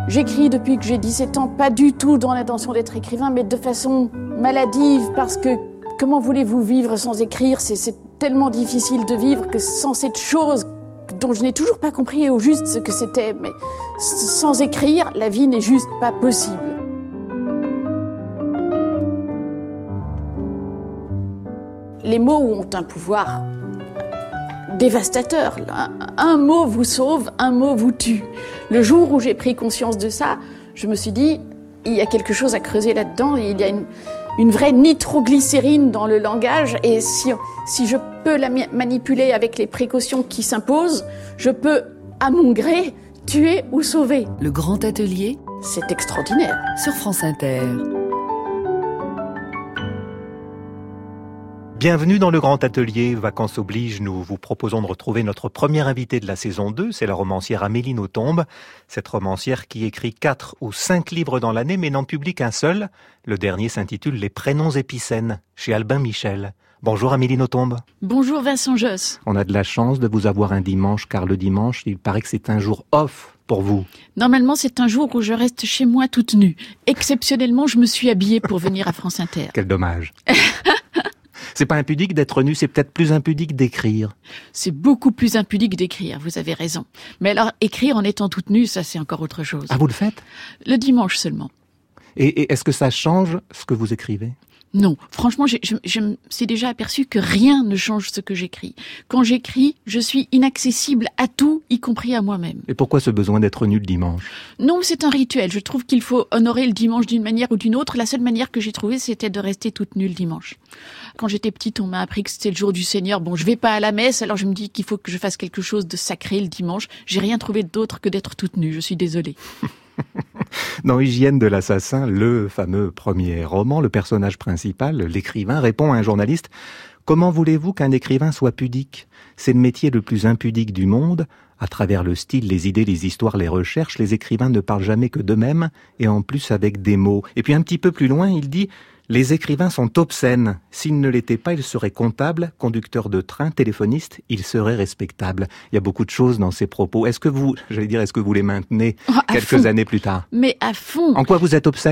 J'écris depuis que j'ai 17 ans, pas du tout dans l'intention d'être écrivain, mais de façon maladive, parce que comment voulez-vous vivre sans écrire ? C'est tellement difficile de vivre que sans cette chose dont je n'ai toujours pas compris au juste ce que c'était, mais sans écrire, la vie n'est juste pas possible. Les mots ont un pouvoir dévastateur. Un mot vous sauve, un mot vous tue. Le jour où j'ai pris conscience de ça, je me suis dit, il y a quelque chose à creuser là-dedans, il y a une vraie nitroglycérine dans le langage, et si je peux la manipuler avec les précautions qui s'imposent, je peux, à mon gré, tuer ou sauver. Le Grand Atelier, c'est extraordinaire. Sur France Inter. Bienvenue dans le Grand Atelier. Vacances oblige, nous vous proposons de retrouver notre première invitée de la saison 2, c'est la romancière Amélie Nothomb. Cette romancière qui écrit 4 ou 5 livres dans l'année, mais n'en publie qu'un seul. Le dernier s'intitule Les prénoms épicènes, chez Albin Michel. Bonjour Amélie Nothomb. Bonjour Vincent Josse. On a de la chance de vous avoir un dimanche, car le dimanche, il paraît que c'est un jour off pour vous. Normalement, c'est un jour où je reste chez moi toute nue. Exceptionnellement, je me suis habillée pour venir à France Inter. Quel dommage. C'est pas impudique d'être nu, c'est peut-être plus impudique d'écrire. C'est beaucoup plus impudique d'écrire, vous avez raison. Mais alors, écrire en étant toute nue, ça c'est encore autre chose. Ah, vous le faites ? Le dimanche seulement. Et est-ce que ça change ce que vous écrivez ? Non, franchement, je me suis déjà aperçu que rien ne change ce que j'écris. Quand j'écris, je suis inaccessible à tout, y compris à moi-même. Et pourquoi ce besoin d'être nu le dimanche ? Non, c'est un rituel. Je trouve qu'il faut honorer le dimanche d'une manière ou d'une autre. La seule manière que j'ai trouvée, c'était de rester toute nue le dimanche. Quand j'étais petite, on m'a appris que c'était le jour du Seigneur. Bon, je vais pas à la messe, alors je me dis qu'il faut que je fasse quelque chose de sacré le dimanche. J'ai rien trouvé d'autre que d'être toute nue. Je suis désolée. Dans Hygiène de l'assassin, le fameux premier roman, le personnage principal, l'écrivain, répond à un journaliste « Comment voulez-vous qu'un écrivain soit pudique ? C'est le métier le plus impudique du monde. À travers le style, les idées, les histoires, les recherches, les écrivains ne parlent jamais que d'eux-mêmes, et en plus avec des mots. » Et puis un petit peu plus loin, il dit « Les écrivains sont obscènes. S'ils ne l'étaient pas, ils seraient comptables, conducteurs de train, téléphonistes, ils seraient respectables. » Il y a beaucoup de choses dans ces propos. Est-ce que vous les maintenez quelques années plus tard ? Mais à fond. En quoi vous êtes obscène ?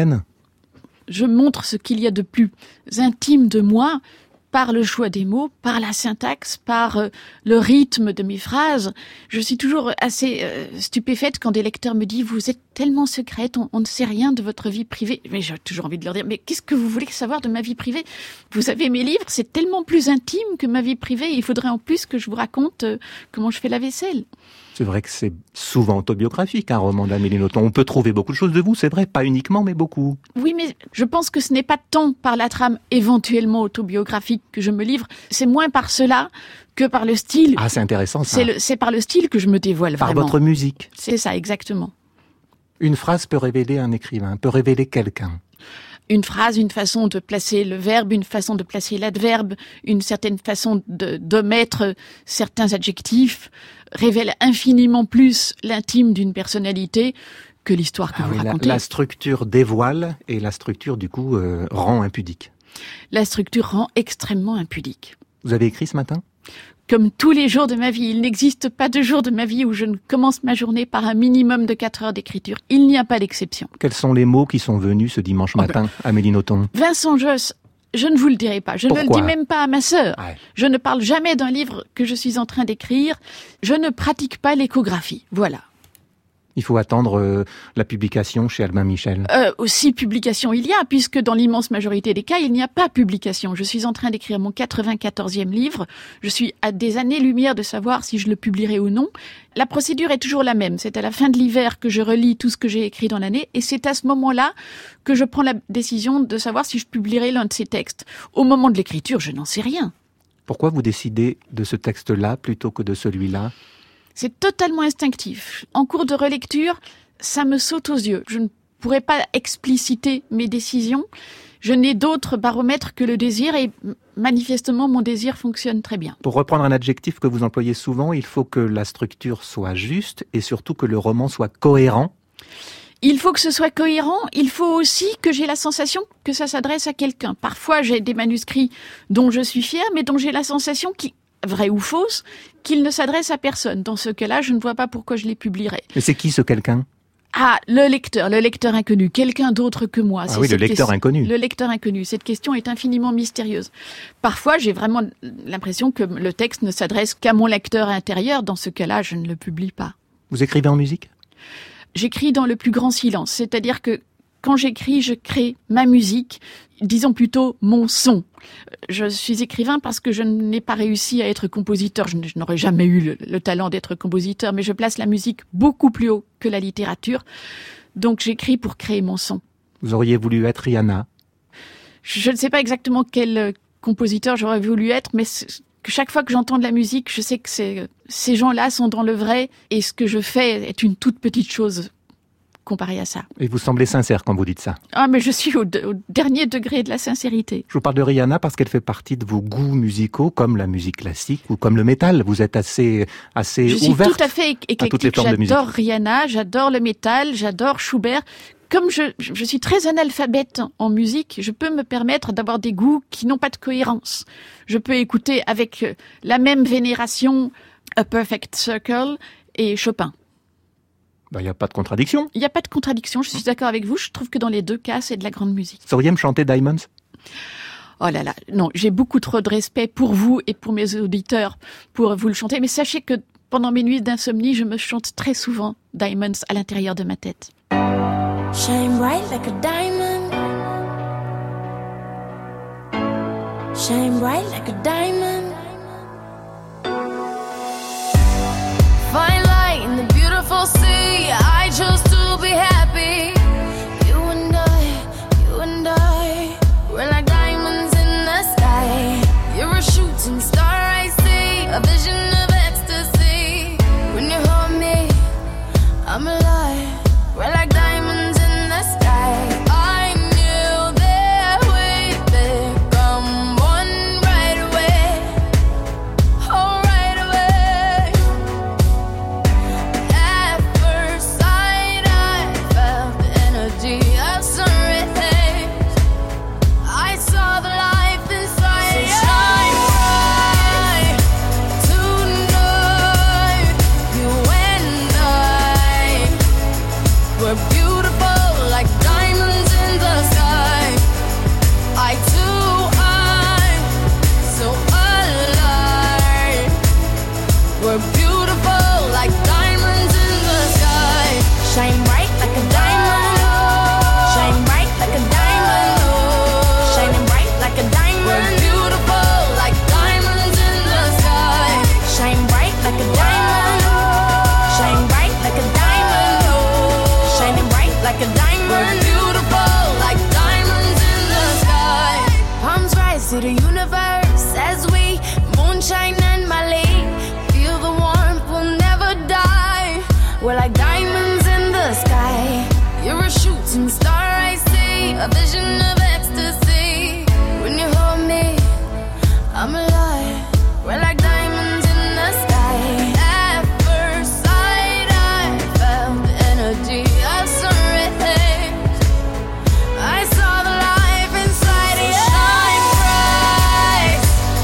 Je montre ce qu'il y a de plus intime de moi par le choix des mots, par la syntaxe, par le rythme de mes phrases. Je suis toujours assez stupéfaite quand des lecteurs me disent « Vous êtes tellement secrète, on ne sait rien de votre vie privée. » Mais j'ai toujours envie de leur dire « Mais qu'est-ce que vous voulez savoir de ma vie privée ? Vous savez, mes livres, c'est tellement plus intime que ma vie privée. Il faudrait en plus que je vous raconte comment je fais la vaisselle. » C'est vrai que c'est souvent autobiographique, un roman d'Amélie Nothomb. On peut trouver beaucoup de choses de vous, c'est vrai, pas uniquement, mais beaucoup. Oui, mais je pense que ce n'est pas tant par la trame éventuellement autobiographique que je me livre, c'est moins par cela que par le style. Ah, c'est intéressant ça. C'est par le style que je me dévoile par vraiment. Par votre musique. C'est ça, exactement. Une phrase peut révéler un écrivain, peut révéler quelqu'un. Une phrase, une façon de placer le verbe, une façon de placer l'adverbe, une certaine façon d'omettre certains adjectifs révèle infiniment plus l'intime d'une personnalité que l'histoire que vous racontez. La structure dévoile et la structure, du coup, rend impudique. La structure rend extrêmement impudique. Vous avez écrit ce matin ? Comme tous les jours de ma vie, il n'existe pas de jour de ma vie où je ne commence ma journée par un minimum de 4 heures d'écriture. Il n'y a pas d'exception. Quels sont les mots qui sont venus ce dimanche matin, Amélie Nothomb ? Vincent Josse, je ne vous le dirai pas. Je Pourquoi ? ne le dis même pas à ma sœur. Ouais. Je ne parle jamais d'un livre que je suis en train d'écrire. Je ne pratique pas l'échographie. Voilà. Il faut attendre la publication chez Albin Michel. Aussi publication il y a, puisque dans l'immense majorité des cas, il n'y a pas publication. Je suis en train d'écrire mon 94e livre. Je suis à des années-lumière de savoir si je le publierai ou non. La procédure est toujours la même. C'est à la fin de l'hiver que je relis tout ce que j'ai écrit dans l'année, et c'est à ce moment-là que je prends la décision de savoir si je publierai l'un de ces textes. Au moment de l'écriture, je n'en sais rien. Pourquoi vous décidez de ce texte-là plutôt que de celui-là ? C'est totalement instinctif. En cours de relecture, ça me saute aux yeux. Je ne pourrais pas expliciter mes décisions. Je n'ai d'autre baromètre que le désir, et manifestement, mon désir fonctionne très bien. Pour reprendre un adjectif que vous employez souvent, il faut que la structure soit juste et surtout que le roman soit cohérent. Il faut que ce soit cohérent, il faut aussi que j'ai la sensation que ça s'adresse à quelqu'un. Parfois, j'ai des manuscrits dont je suis fière, mais dont j'ai la sensation vraie ou fausse, qu'il ne s'adresse à personne. Dans ce cas-là, je ne vois pas pourquoi je les publierais. Mais c'est qui ce quelqu'un ? Ah, le lecteur inconnu, quelqu'un d'autre que moi. Ah oui, le lecteur inconnu. Le lecteur inconnu. Cette question est infiniment mystérieuse. Parfois, j'ai vraiment l'impression que le texte ne s'adresse qu'à mon lecteur intérieur. Dans ce cas-là, je ne le publie pas. Vous écrivez en musique ? J'écris dans le plus grand silence. C'est-à-dire que quand j'écris, je crée ma musique, disons plutôt mon son. Je suis écrivain parce que je n'ai pas réussi à être compositeur. Je n'aurais jamais eu le talent d'être compositeur, mais je place la musique beaucoup plus haut que la littérature. Donc j'écris pour créer mon son. Vous auriez voulu être Rihanna ? Je ne sais pas exactement quel compositeur j'aurais voulu être, mais que chaque fois que j'entends de la musique, je sais que ces gens-là sont dans le vrai et ce que je fais est une toute petite chose comparé à ça. Et vous semblez sincère quand vous dites ça. Ah, mais je suis au dernier degré de la sincérité. Je vous parle de Rihanna parce qu'elle fait partie de vos goûts musicaux, comme la musique classique ou comme le métal. Vous êtes assez ouverte. Je suis tout à fait éclectique. J'adore Rihanna, j'adore le métal, j'adore Schubert. Comme je suis très analphabète en musique, je peux me permettre d'avoir des goûts qui n'ont pas de cohérence. Je peux écouter avec la même vénération A Perfect Circle et Chopin. Il n'y a pas de contradiction. Il n'y a pas de contradiction, je suis d'accord avec vous. Je trouve que dans les deux cas, c'est de la grande musique. Sauriez me chanter Diamonds ? Oh là là, non, j'ai beaucoup trop de respect pour vous et pour mes auditeurs pour vous le chanter. Mais sachez que pendant mes nuits d'insomnie, je me chante très souvent Diamonds à l'intérieur de ma tête. Shine bright like a diamond. Shine bright like a diamond. Fine light in the beautiful sea. I chose to be happy. You and I, we're like diamonds in the sky. You're a shooting star I see, a vision of ecstasy. When you hold me, I'm alive. We're like diamonds in the sky. I knew that we'd become one right away. Oh, right away. At first sight, I felt the energy of sun rays. I saw the life inside you. Shine bright tonight. You and I, we're beautiful like diamonds in the sky. I too, I'm so alive. We're beautiful like diamonds in the sky. Shine bright like a diamond. Shine bright like a diamond. Shining bright like a diamond. We're beautiful like diamonds in the sky. Shine bright like a diamond. Shine bright like a diamond. Shining bright like a diamond. We're beautiful like diamonds in the sky. Palms rise to the universe as we moonshine and Malay. Feel the warmth, we'll never die. We're like diamonds in the sky. You're a shooting star I see, a vision of ecstasy. When you hold me, I'm alive. We're like diamonds in the sky. At first sight, I felt the energy of sun rays. I saw the life inside you. Shine bright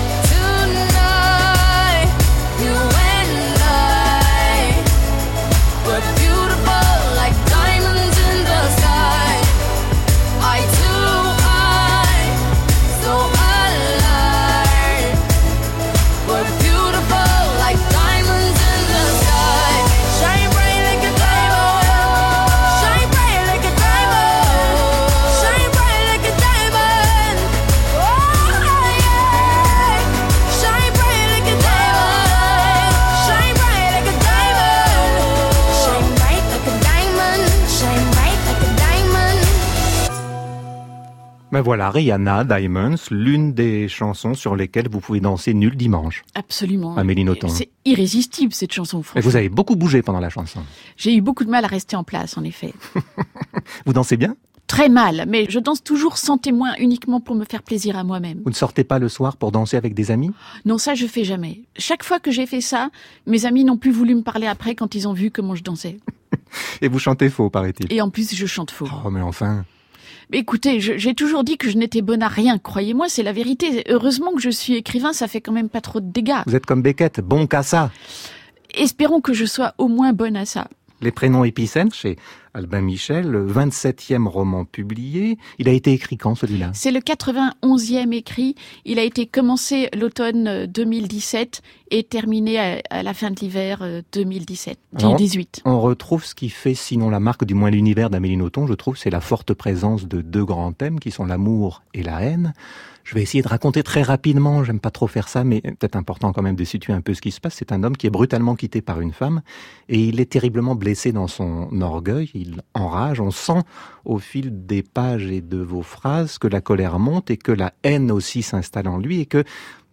tonight. You and I, we're beautiful like diamonds in the sky. I too, I'm so alive. We're beautiful like diamonds in the sky. Shine bright like a diamond. Shine bright like a diamond. Shine bright like a diamond. Oh yeah. Shine bright like a diamond. Shine bright like a diamond. Shine bright like a diamond. Shine bright like a diamond. Ben voilà, Rihanna, Diamonds, l'une des chansons sur lesquelles vous pouvez danser nul dimanche. Absolument. Amélie Nothomb. C'est irrésistible cette chanson, Et franchement. vous avez beaucoup bougé pendant la chanson. J'ai eu beaucoup de mal à rester en place, en effet. Vous dansez bien ? Très mal, mais je danse toujours sans témoin, uniquement pour me faire plaisir à moi-même. Vous ne sortez pas le soir pour danser avec des amis ? Non, ça je fais jamais. Chaque fois que j'ai fait ça, mes amis n'ont plus voulu me parler après quand ils ont vu comment je dansais. Et vous chantez faux, paraît-il. Et en plus, je chante faux. Oh, mais enfin... Mais écoutez, j'ai toujours dit que je n'étais bonne à rien. Croyez-moi, c'est la vérité. Heureusement que je suis écrivain, ça fait quand même pas trop de dégâts. Vous êtes comme Beckett, bon qu'à ça. Espérons que je sois au moins bonne à ça. Les prénoms épicènes chez Albin Michel, le 27e roman publié. Il a été écrit quand, celui-là ? C'est le 91e écrit. Il a été commencé l'automne 2017 et terminé à la fin de l'hiver 2017, 2018. On retrouve ce qui fait sinon la marque, du moins l'univers d'Amélie Nothomb, je trouve, c'est la forte présence de deux grands thèmes qui sont l'amour et la haine. Je vais essayer de raconter très rapidement, j'aime pas trop faire ça, mais peut-être important quand même de situer un peu ce qui se passe. C'est un homme qui est brutalement quitté par une femme et il est terriblement blessé dans son orgueil, il enrage. On sent au fil des pages et de vos phrases que la colère monte et que la haine aussi s'installe en lui et que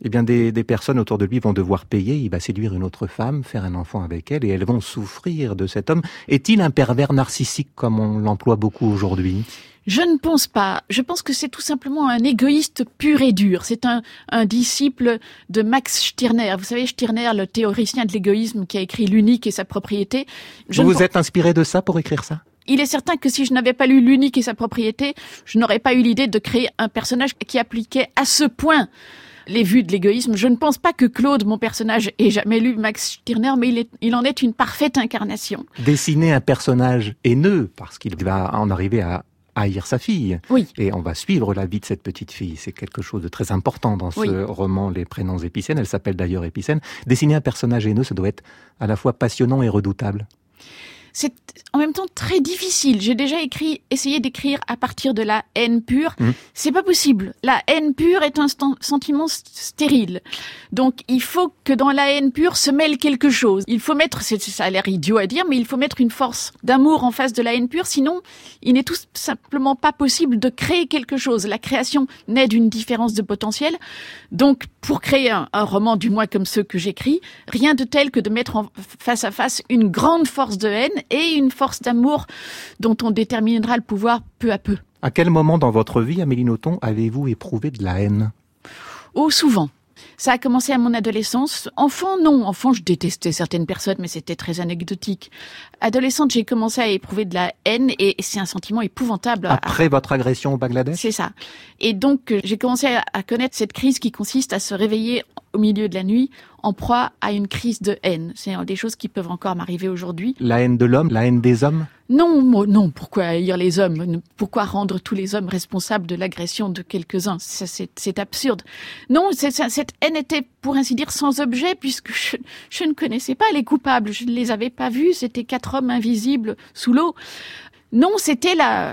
des personnes autour de lui vont devoir payer. Il va séduire une autre femme, faire un enfant avec elle et elles vont souffrir de cet homme. Est-il un pervers narcissique comme on l'emploie beaucoup aujourd'hui ? Je ne pense pas. Je pense que c'est tout simplement un égoïste pur et dur. C'est un disciple de Max Stirner. Vous savez, Stirner, le théoricien de l'égoïsme qui a écrit L'unique et sa propriété. Vous êtes inspiré de ça pour écrire ça ? Il est certain que si je n'avais pas lu L'unique et sa propriété, je n'aurais pas eu l'idée de créer un personnage qui appliquait à ce point les vues de l'égoïsme. Je ne pense pas que Claude, mon personnage, ait jamais lu Max Stirner, mais il en est une parfaite incarnation. Dessiner un personnage haineux, parce qu'il va en arriver à haïr sa fille. Oui. Et on va suivre la vie de cette petite fille. C'est quelque chose de très important dans ce roman, Les prénoms épicènes. Elle s'appelle d'ailleurs Épicène. Dessiner un personnage haineux, ça doit être à la fois passionnant et redoutable. C'est en même temps très difficile. J'ai déjà essayé d'écrire à partir de la haine pure. C'est pas possible. La haine pure est un sentiment stérile. Donc, il faut que dans la haine pure se mêle quelque chose. Il faut mettre, ça a l'air idiot à dire, mais il faut mettre une force d'amour en face de la haine pure. Sinon, il n'est tout simplement pas possible de créer quelque chose. La création naît d'une différence de potentiel. Donc, pour créer un roman, du moins comme ceux que j'écris, rien de tel que de mettre face à face une grande force de haine et une force d'amour dont on déterminera le pouvoir peu à peu. À quel moment dans votre vie, Amélie Nothomb, avez-vous éprouvé de la haine ? Oh, souvent. Ça a commencé à mon adolescence. Enfant, non. Enfant, je détestais certaines personnes, mais c'était très anecdotique. Adolescente, j'ai commencé à éprouver de la haine et c'est un sentiment épouvantable. Après votre agression au Bangladesh ? C'est ça. Et donc, j'ai commencé à connaître cette crise qui consiste à se réveiller au milieu de la nuit en proie à une crise de haine. C'est des choses qui peuvent encore m'arriver aujourd'hui. La haine de l'homme, la haine des hommes ? Non, pourquoi haïr les hommes ? Pourquoi rendre tous les hommes responsables de l'agression de quelques-uns ? Ça, c'est absurde. Non, cette haine était, pour ainsi dire, sans objet, puisque je ne connaissais pas les coupables. Je ne les avais pas vus, c'était 4 hommes invisibles sous l'eau. Non, c'était la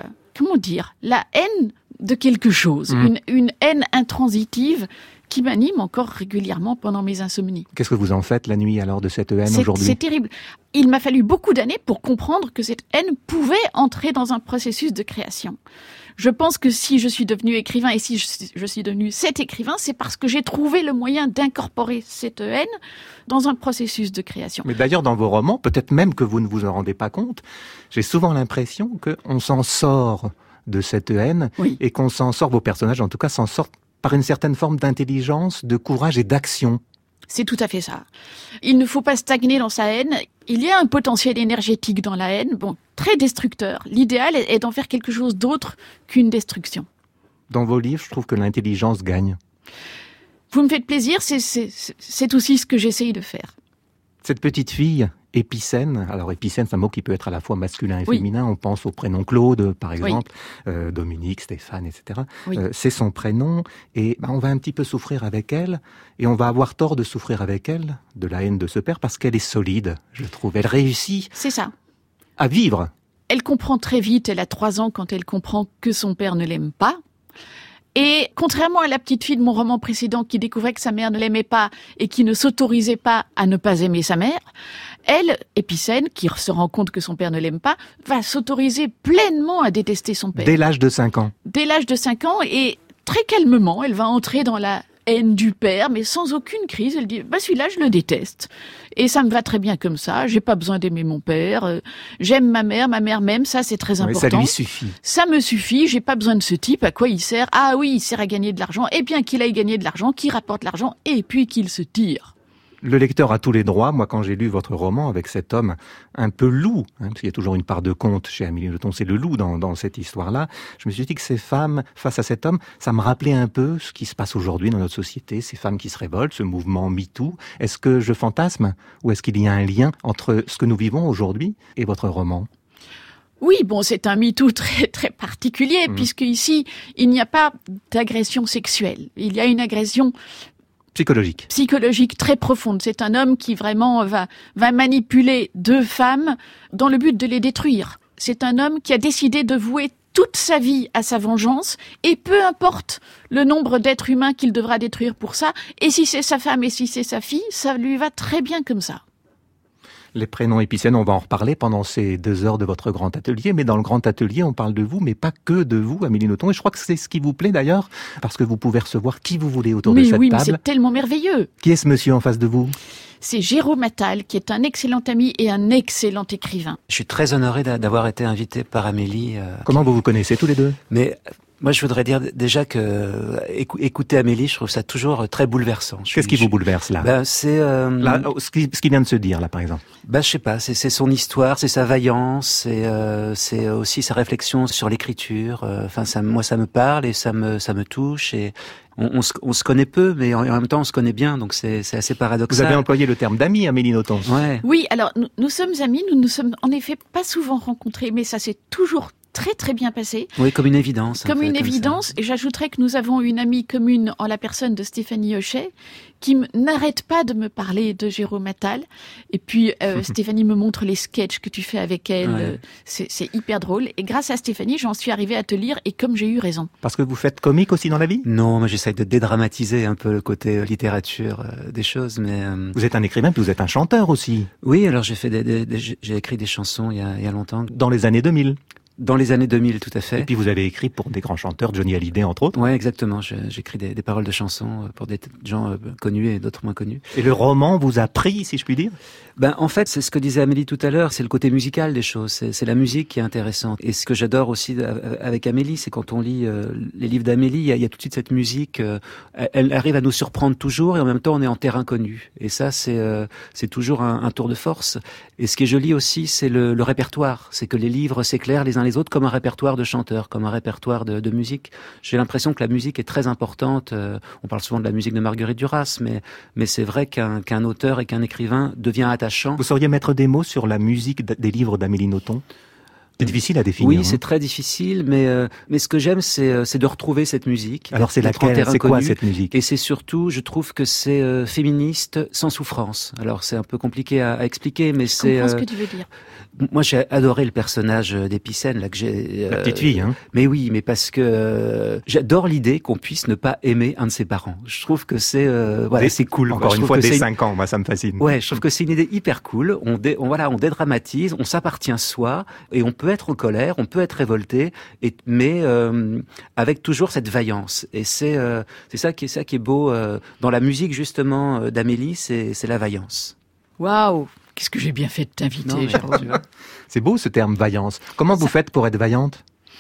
haine de quelque chose. Une haine intransitive qui m'anime encore régulièrement pendant mes insomnies. Qu'est-ce que vous en faites la nuit alors de cette haine aujourd'hui ? C'est terrible. Il m'a fallu beaucoup d'années pour comprendre que cette haine pouvait entrer dans un processus de création. Je pense que si je suis devenu écrivain et si je suis devenu cet écrivain, c'est parce que j'ai trouvé le moyen d'incorporer cette haine dans un processus de création. Mais d'ailleurs, dans vos romans, peut-être même que vous ne vous en rendez pas compte, j'ai souvent l'impression qu'on s'en sort de cette haine et qu'on s'en sort, vos personnages en tout cas, s'en sortent par une certaine forme d'intelligence, de courage et d'action. C'est tout à fait ça. Il ne faut pas stagner dans sa haine. Il y a un potentiel énergétique dans la haine, très destructeur. L'idéal est d'en faire quelque chose d'autre qu'une destruction. Dans vos livres, je trouve que l'intelligence gagne. Vous me faites plaisir, c'est aussi ce que j'essaye de faire. Cette petite fille, Épicène, alors Épicène, c'est un mot qui peut être à la fois masculin et féminin, on pense au prénom Claude, par exemple, Dominique, Stéphane, etc. C'est son prénom, et on va un petit peu souffrir avec elle, et on va avoir tort de souffrir avec elle, de la haine de ce père, parce qu'elle est solide, je trouve. Elle réussit à vivre. Elle comprend très vite, elle a 3 ans quand elle comprend que son père ne l'aime pas. Et contrairement à la petite fille de mon roman précédent qui découvrait que sa mère ne l'aimait pas et qui ne s'autorisait pas à ne pas aimer sa mère, elle, Épicène, qui se rend compte que son père ne l'aime pas, va s'autoriser pleinement à détester son père. Dès l'âge de 5 ans. Dès l'âge de 5 ans, et très calmement, elle va entrer dans la haine du père, mais sans aucune crise. Elle dit, celui-là, je le déteste. Et ça me va très bien comme ça. J'ai pas besoin d'aimer mon père. J'aime ma mère m'aime. Ça, c'est très important. Ça lui suffit. Ça me suffit. J'ai pas besoin de ce type. À quoi il sert? Ah oui, il sert à gagner de l'argent. Et bien qu'il aille gagner de l'argent, qu'il rapporte l'argent, et puis qu'il se tire. Le lecteur a tous les droits. Moi, quand j'ai lu votre roman avec cet homme un peu loup, parce qu'il y a toujours une part de conte chez Amélie Nothomb, c'est le loup dans cette histoire-là, je me suis dit que ces femmes, face à cet homme, ça me rappelait un peu ce qui se passe aujourd'hui dans notre société, ces femmes qui se révoltent, ce mouvement MeToo. Est-ce que je fantasme ou est-ce qu'il y a un lien entre ce que nous vivons aujourd'hui et votre roman ? Oui, bon, c'est un MeToo très très particulier, puisque ici, il n'y a pas d'agression sexuelle. Il y a une agression psychologique très profonde. C'est un homme qui vraiment va manipuler 2 femmes dans le but de les détruire. C'est un homme qui a décidé de vouer toute sa vie à sa vengeance, et peu importe le nombre d'êtres humains qu'il devra détruire pour ça, et si c'est sa femme et si c'est sa fille, ça lui va très bien comme ça. Les prénoms épicènes, on va en reparler pendant ces 2 heures de votre grand atelier. Mais dans le grand atelier, on parle de vous, mais pas que de vous, Amélie Nothomb. Et je crois que c'est ce qui vous plaît d'ailleurs, parce que vous pouvez recevoir qui vous voulez autour de cette table. Mais c'est tellement merveilleux. Qui est ce monsieur en face de vous ? C'est Jérôme Attal, qui est un excellent ami et un excellent écrivain. Je suis très honoré d'avoir été invité par Amélie. Comment vous vous connaissez tous les deux ? Mais moi, je voudrais dire déjà que écouter Amélie, je trouve ça toujours très bouleversant. Qu'est-ce qui vous bouleverse là ? C'est là, ce qui vient de se dire là, par exemple. Je sais pas. C'est son histoire, c'est sa vaillance, c'est aussi sa réflexion sur l'écriture. Enfin, moi, ça me parle et ça me touche. Et on se connaît peu, mais en même temps, on se connaît bien. Donc c'est assez paradoxal. Vous avez employé le terme d'ami, Amélie Nothomb. Ouais. Oui, alors nous sommes amis. Nous nous sommes en effet pas souvent rencontrés, mais ça s'est toujours très très bien passé. Oui, comme une évidence. Comme une évidence. Et j'ajouterais que nous avons une amie commune en la personne de Stéphanie Hochet, qui n'arrête pas de me parler de Jérôme Attal. Et puis Stéphanie me montre les sketchs que tu fais avec elle. Ouais. C'est hyper drôle. Et grâce à Stéphanie, j'en suis arrivée à te lire, et comme j'ai eu raison. Parce que vous faites comique aussi dans la vie ? Non, mais j'essaye de dédramatiser un peu le côté littérature des choses. Mais vous êtes un écrivain, puis vous êtes un chanteur aussi. Oui, alors j'ai écrit des chansons il y a longtemps. Dans les années 2000. Dans les années 2000, tout à fait. Et puis vous avez écrit pour des grands chanteurs, Johnny Hallyday entre autres. Ouais, exactement. J'écris des paroles de chansons pour des gens connus et d'autres moins connus. Et le roman vous a pris, si je puis dire ? En fait, c'est ce que disait Amélie tout à l'heure, c'est le côté musical des choses. C'est la musique qui est intéressante. Et ce que j'adore aussi avec Amélie, c'est quand on lit les livres d'Amélie, il y a tout de suite cette musique. Elle arrive à nous surprendre toujours, et en même temps, on est en terrain connu. Et ça, c'est toujours un tour de force. Et ce qui est joli aussi, c'est le répertoire. C'est que les livres s'éclairent les uns les autres comme un répertoire de chanteurs, comme un répertoire de musique. J'ai l'impression que la musique est très importante. On parle souvent de la musique de Marguerite Duras, mais c'est vrai qu'un auteur et qu'un écrivain devient attachant. Vous sauriez mettre des mots sur la musique des livres d'Amélie Nothomb ? C'est difficile à définir. Oui, c'est très difficile, mais ce que j'aime, c'est de retrouver cette musique. Alors c'est laquelle ? C'est quoi cette musique ? Et c'est surtout, je trouve que c'est féministe sans souffrance. Alors c'est un peu compliqué à expliquer, mais c'est... Je comprends ce que tu veux dire. Moi, j'ai adoré le personnage d'Épicène, là, que j'ai... La petite fille, hein. Mais oui, mais parce que j'adore l'idée qu'on puisse ne pas aimer un de ses parents. Je trouve que c'est c'est cool. Encore une fois, dès 5 ans, moi, ça me fascine. Ouais, je trouve que c'est une idée hyper cool. On dédramatise, on s'appartient soi, et on peut être en colère, on peut être révolté, mais avec toujours cette vaillance. Et c'est ça qui est beau dans la musique, justement, d'Amélie, c'est la vaillance. Waouh! Qu'est-ce que j'ai bien fait de t'inviter, Jérôme. C'est beau ce terme vaillance. Comment vous faites pour être vaillante ?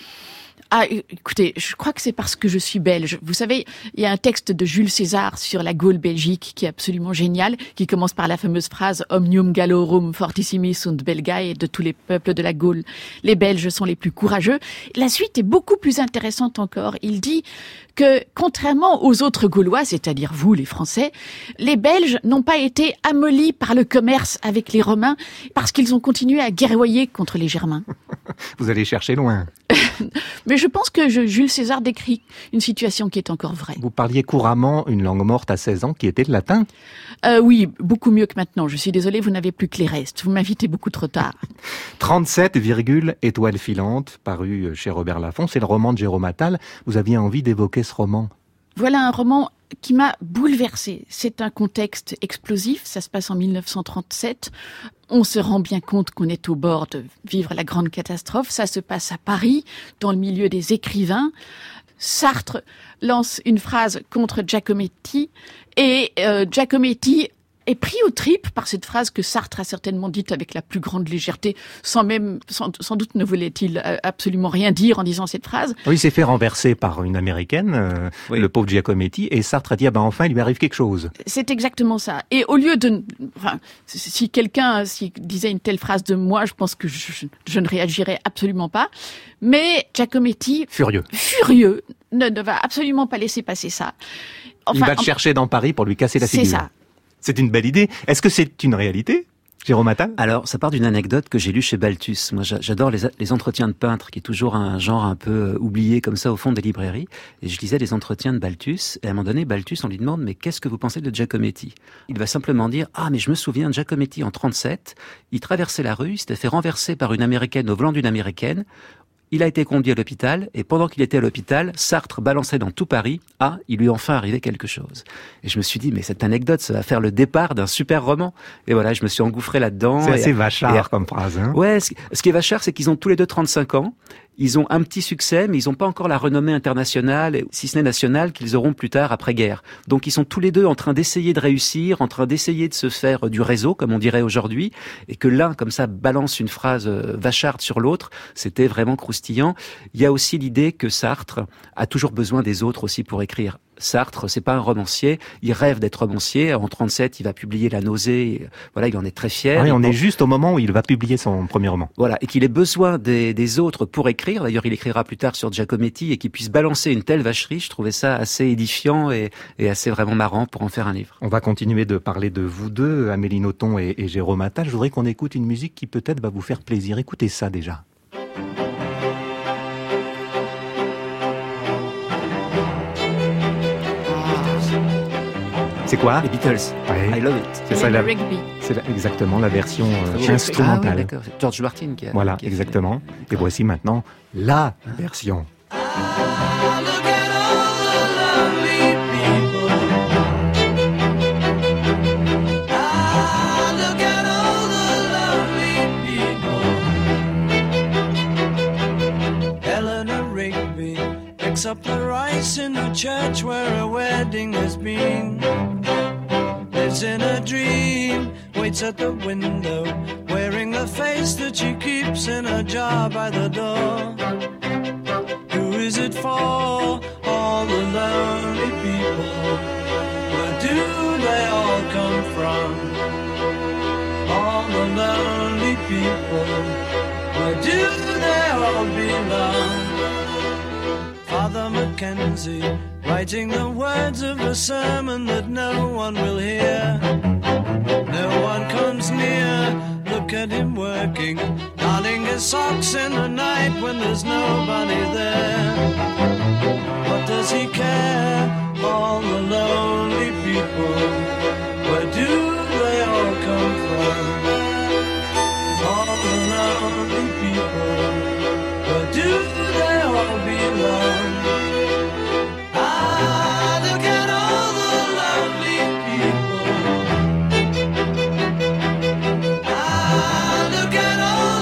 Ah, écoutez, je crois que c'est parce que je suis belge. Vous savez, il y a un texte de Jules César sur la Gaule belgique qui est absolument génial, qui commence par la fameuse phrase « Omnium Gallorum fortissimis sunt Belgae » de tous les peuples de la Gaule. Les Belges sont les plus courageux. La suite est beaucoup plus intéressante encore. Il dit que, contrairement aux autres Gaulois, c'est-à-dire vous, les Français, les Belges n'ont pas été amollis par le commerce avec les Romains parce qu'ils ont continué à guerroyer contre les Germains. Vous allez chercher loin. Mais je pense que Jules César décrit une situation qui est encore vraie. Vous parliez couramment une langue morte à 16 ans qui était le latin ? Oui, beaucoup mieux que maintenant. Je suis désolée, vous n'avez plus que les restes. Vous m'invitez beaucoup trop tard. 37, étoile filante, paru chez Robert Laffont. C'est le roman de Jérôme Attal. Vous aviez envie d'évoquer ce roman ? Voilà un roman qui m'a bouleversée. C'est un contexte explosif, ça se passe en 1937. On se rend bien compte qu'on est au bord de vivre la grande catastrophe. Ça se passe à Paris, dans le milieu des écrivains. Sartre lance une phrase contre Giacometti et Giacometti est pris aux tripes par cette phrase que Sartre a certainement dite avec la plus grande légèreté, sans doute ne voulait-il absolument rien dire en disant cette phrase. Oui, il s'est fait renverser par une américaine, le pauvre Giacometti, et Sartre a dit enfin il lui arrive quelque chose. C'est exactement ça. Et au lieu de, si quelqu'un disait une telle phrase de moi, je pense que je ne réagirais absolument pas. Mais Giacometti, furieux, ne va absolument pas laisser passer ça. Il va le chercher dans Paris pour lui casser la figure. C'est ça. C'est une belle idée. Est-ce que c'est une réalité ? Jérôme Attal? Alors, ça part d'une anecdote que j'ai lue chez Balthus. Moi, j'adore les entretiens de peintres, qui est toujours un genre un peu oublié comme ça au fond des librairies. Et je lisais les entretiens de Balthus. Et à un moment donné, Balthus, on lui demande, mais qu'est-ce que vous pensez de Giacometti? Il va simplement dire, ah, mais je me souviens de Giacometti en 37. Il traversait la rue, il s'était fait renverser par une Américaine au volant d'une Américaine. Il a été conduit à l'hôpital, et pendant qu'il était à l'hôpital, Sartre balançait dans tout Paris, ah, il lui est enfin arrivé quelque chose. Et je me suis dit, mais cette anecdote, ça va faire le départ d'un super roman. Et voilà, je me suis engouffré là-dedans. C'est assez vachard comme phrase, hein. Ouais, ce qui est vachard, c'est qu'ils ont tous les deux 35 ans. Ils ont un petit succès, mais ils n'ont pas encore la renommée internationale, si ce n'est nationale, qu'ils auront plus tard après-guerre. Donc ils sont tous les deux en train d'essayer de réussir, en train d'essayer de se faire du réseau, comme on dirait aujourd'hui, et que l'un, comme ça, balance une phrase vacharde sur l'autre, c'était vraiment croustillant. Il y a aussi l'idée que Sartre a toujours besoin des autres aussi pour écrire. Sartre, c'est pas un romancier, il rêve d'être romancier. En 37, il va publier La Nausée. Voilà, il en est très fier. Oui, on est juste au moment où il va publier son premier roman. Voilà, et qu'il ait besoin des autres pour écrire. D'ailleurs, il écrira plus tard sur Giacometti, et qu'il puisse balancer une telle vacherie. Je trouvais ça assez édifiant et assez vraiment marrant pour en faire un livre. On va continuer de parler de vous deux, Amélie Nothomb et Jérôme Attal. Je voudrais qu'on écoute une musique qui peut-être va vous faire plaisir. Écoutez ça déjà. C'est quoi? Les Beatles. Ouais. I love it. C'est ça, Rigby. c'est exactement la version Ah instrumentale. oui, d'accord. C'est George Martin qui a... Voilà, qui a fait- exactement. Et voici maintenant la version. Look at all the lovely people. Ah, look at all the lovely people. Eleanor Rigby picks up the rice in the church where a wedding has been. Lives in a dream, waits at the window, wearing the face that she keeps in a jar by the door. Who is it for? All the lonely people. Where do they all come from? All the lonely people. Where do they all belong? Father Mackenzie, writing the words of a sermon that no one will hear. No one comes near. Look at him working, darning his socks in the night when there's nobody there. What does he care? All the lonely people. Where do they all come from? All the lonely people. Where do they all belong? Ah, look at all the lovely people. Ah, look at all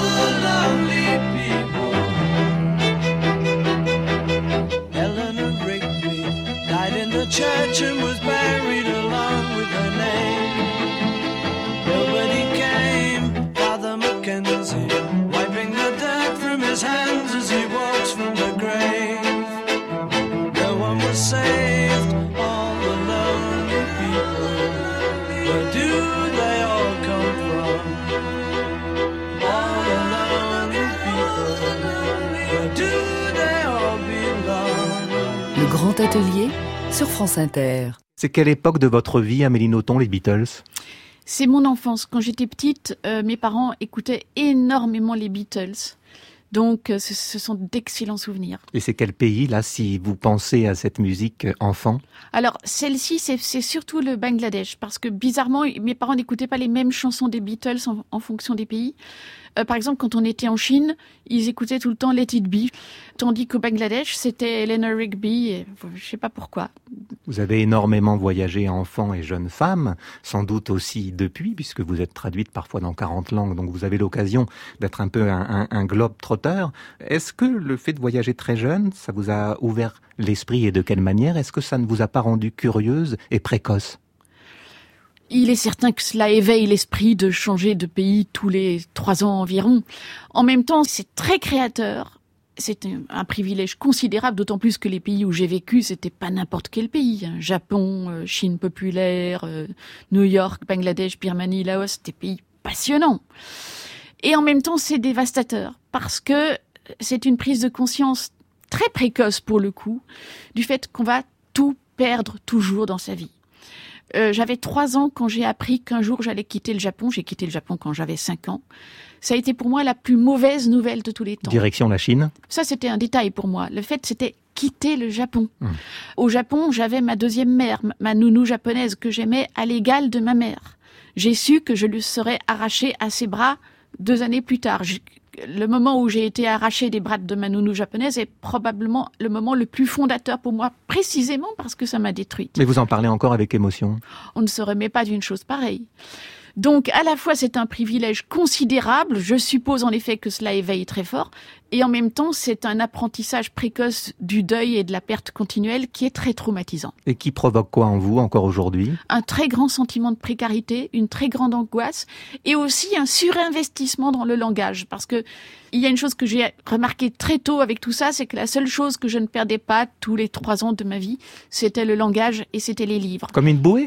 the lovely people. Eleanor Rigby died in the church and was buried along with her name. Nobody came. Father Mackenzie wiping the dirt from his hands as he walks from the grave. No one was saved. All the lonely people. Where do they all come from? All the lonely people. Where do they all belong? Le Grand Atelier sur France Inter. C'est quelle époque de votre vie, Amélie Nothomb, les Beatles? C'est mon enfance. Quand j'étais petite, mes parents écoutaient énormément les Beatles. Donc, ce sont d'excellents souvenirs. Et c'est quel pays, là, si vous pensez à cette musique enfant? Alors, celle-ci, c'est surtout le Bangladesh, parce que bizarrement, mes parents n'écoutaient pas les mêmes chansons des Beatles en fonction des pays. Par exemple, quand on était en Chine, ils écoutaient tout le temps Let It Be, tandis qu'au Bangladesh, c'était Eleanor Rigby, et je sais pas pourquoi. Vous avez énormément voyagé enfant et jeune femme, sans doute aussi depuis, puisque vous êtes traduite parfois dans 40 langues, donc vous avez l'occasion d'être un peu un globe-trotteur. Est-ce que le fait de voyager très jeune, ça vous a ouvert l'esprit, et de quelle manière? Est-ce que ça ne vous a pas rendue curieuse et précoce? Il est certain que cela éveille l'esprit de changer de pays tous les 3 ans environ. En même temps, c'est très créateur. C'est un privilège considérable, d'autant plus que les pays où j'ai vécu, c'était pas n'importe quel pays. Japon, Chine populaire, New York, Bangladesh, Birmanie, Laos, c'était des pays passionnants. Et en même temps, c'est dévastateur, parce que c'est une prise de conscience très précoce pour le coup, du fait qu'on va tout perdre toujours dans sa vie. J'avais 3 ans quand j'ai appris qu'un jour j'allais quitter le Japon. J'ai quitté le Japon quand j'avais 5 ans. Ça a été pour moi la plus mauvaise nouvelle de tous les temps. Direction la Chine. Ça, c'était un détail pour moi. Le fait, c'était quitter le Japon. Au Japon, j'avais ma deuxième mère, ma nounou japonaise, que j'aimais à l'égal de ma mère. J'ai su que je lui serais arrachée à ses bras 2 années plus tard. Le moment où j'ai été arrachée des bras de ma nounou japonaise est probablement le moment le plus fondateur pour moi, précisément parce que ça m'a détruite. Mais vous en parlez encore avec émotion. On ne se remet pas d'une chose pareille. Donc, à la fois, c'est un privilège considérable. Je suppose en effet que cela éveille très fort. Et en même temps, c'est un apprentissage précoce du deuil et de la perte continuelle qui est très traumatisant. Et qui provoque quoi en vous, encore aujourd'hui? Un très grand sentiment de précarité, une très grande angoisse et aussi un surinvestissement dans le langage. Parce que il y a une chose que j'ai remarqué très tôt avec tout ça, c'est que la seule chose que je ne perdais pas tous les 3 ans de ma vie, c'était le langage et c'était les livres. Comme une bouée?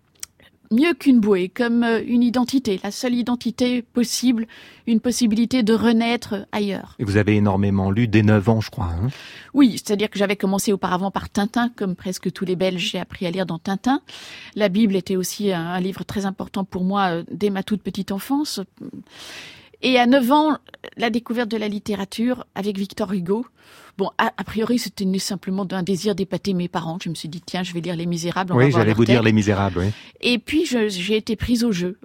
Mieux qu'une bouée, comme une identité, la seule identité possible, une possibilité de renaître ailleurs. Et vous avez énormément lu dès 9 ans, je crois. Hein? Oui, c'est-à-dire que j'avais commencé auparavant par Tintin, comme presque tous les Belges, j'ai appris à lire dans Tintin. La Bible était aussi un livre très important pour moi dès ma toute petite enfance. Et à 9 ans, la découverte de la littérature avec Victor Hugo. Bon, a priori, c'était né simplement d'un désir d'épater mes parents. Je me suis dit, tiens, je vais lire Les Misérables. Oui, j'allais vous dire Les Misérables, oui. Et puis, j'ai été prise au jeu.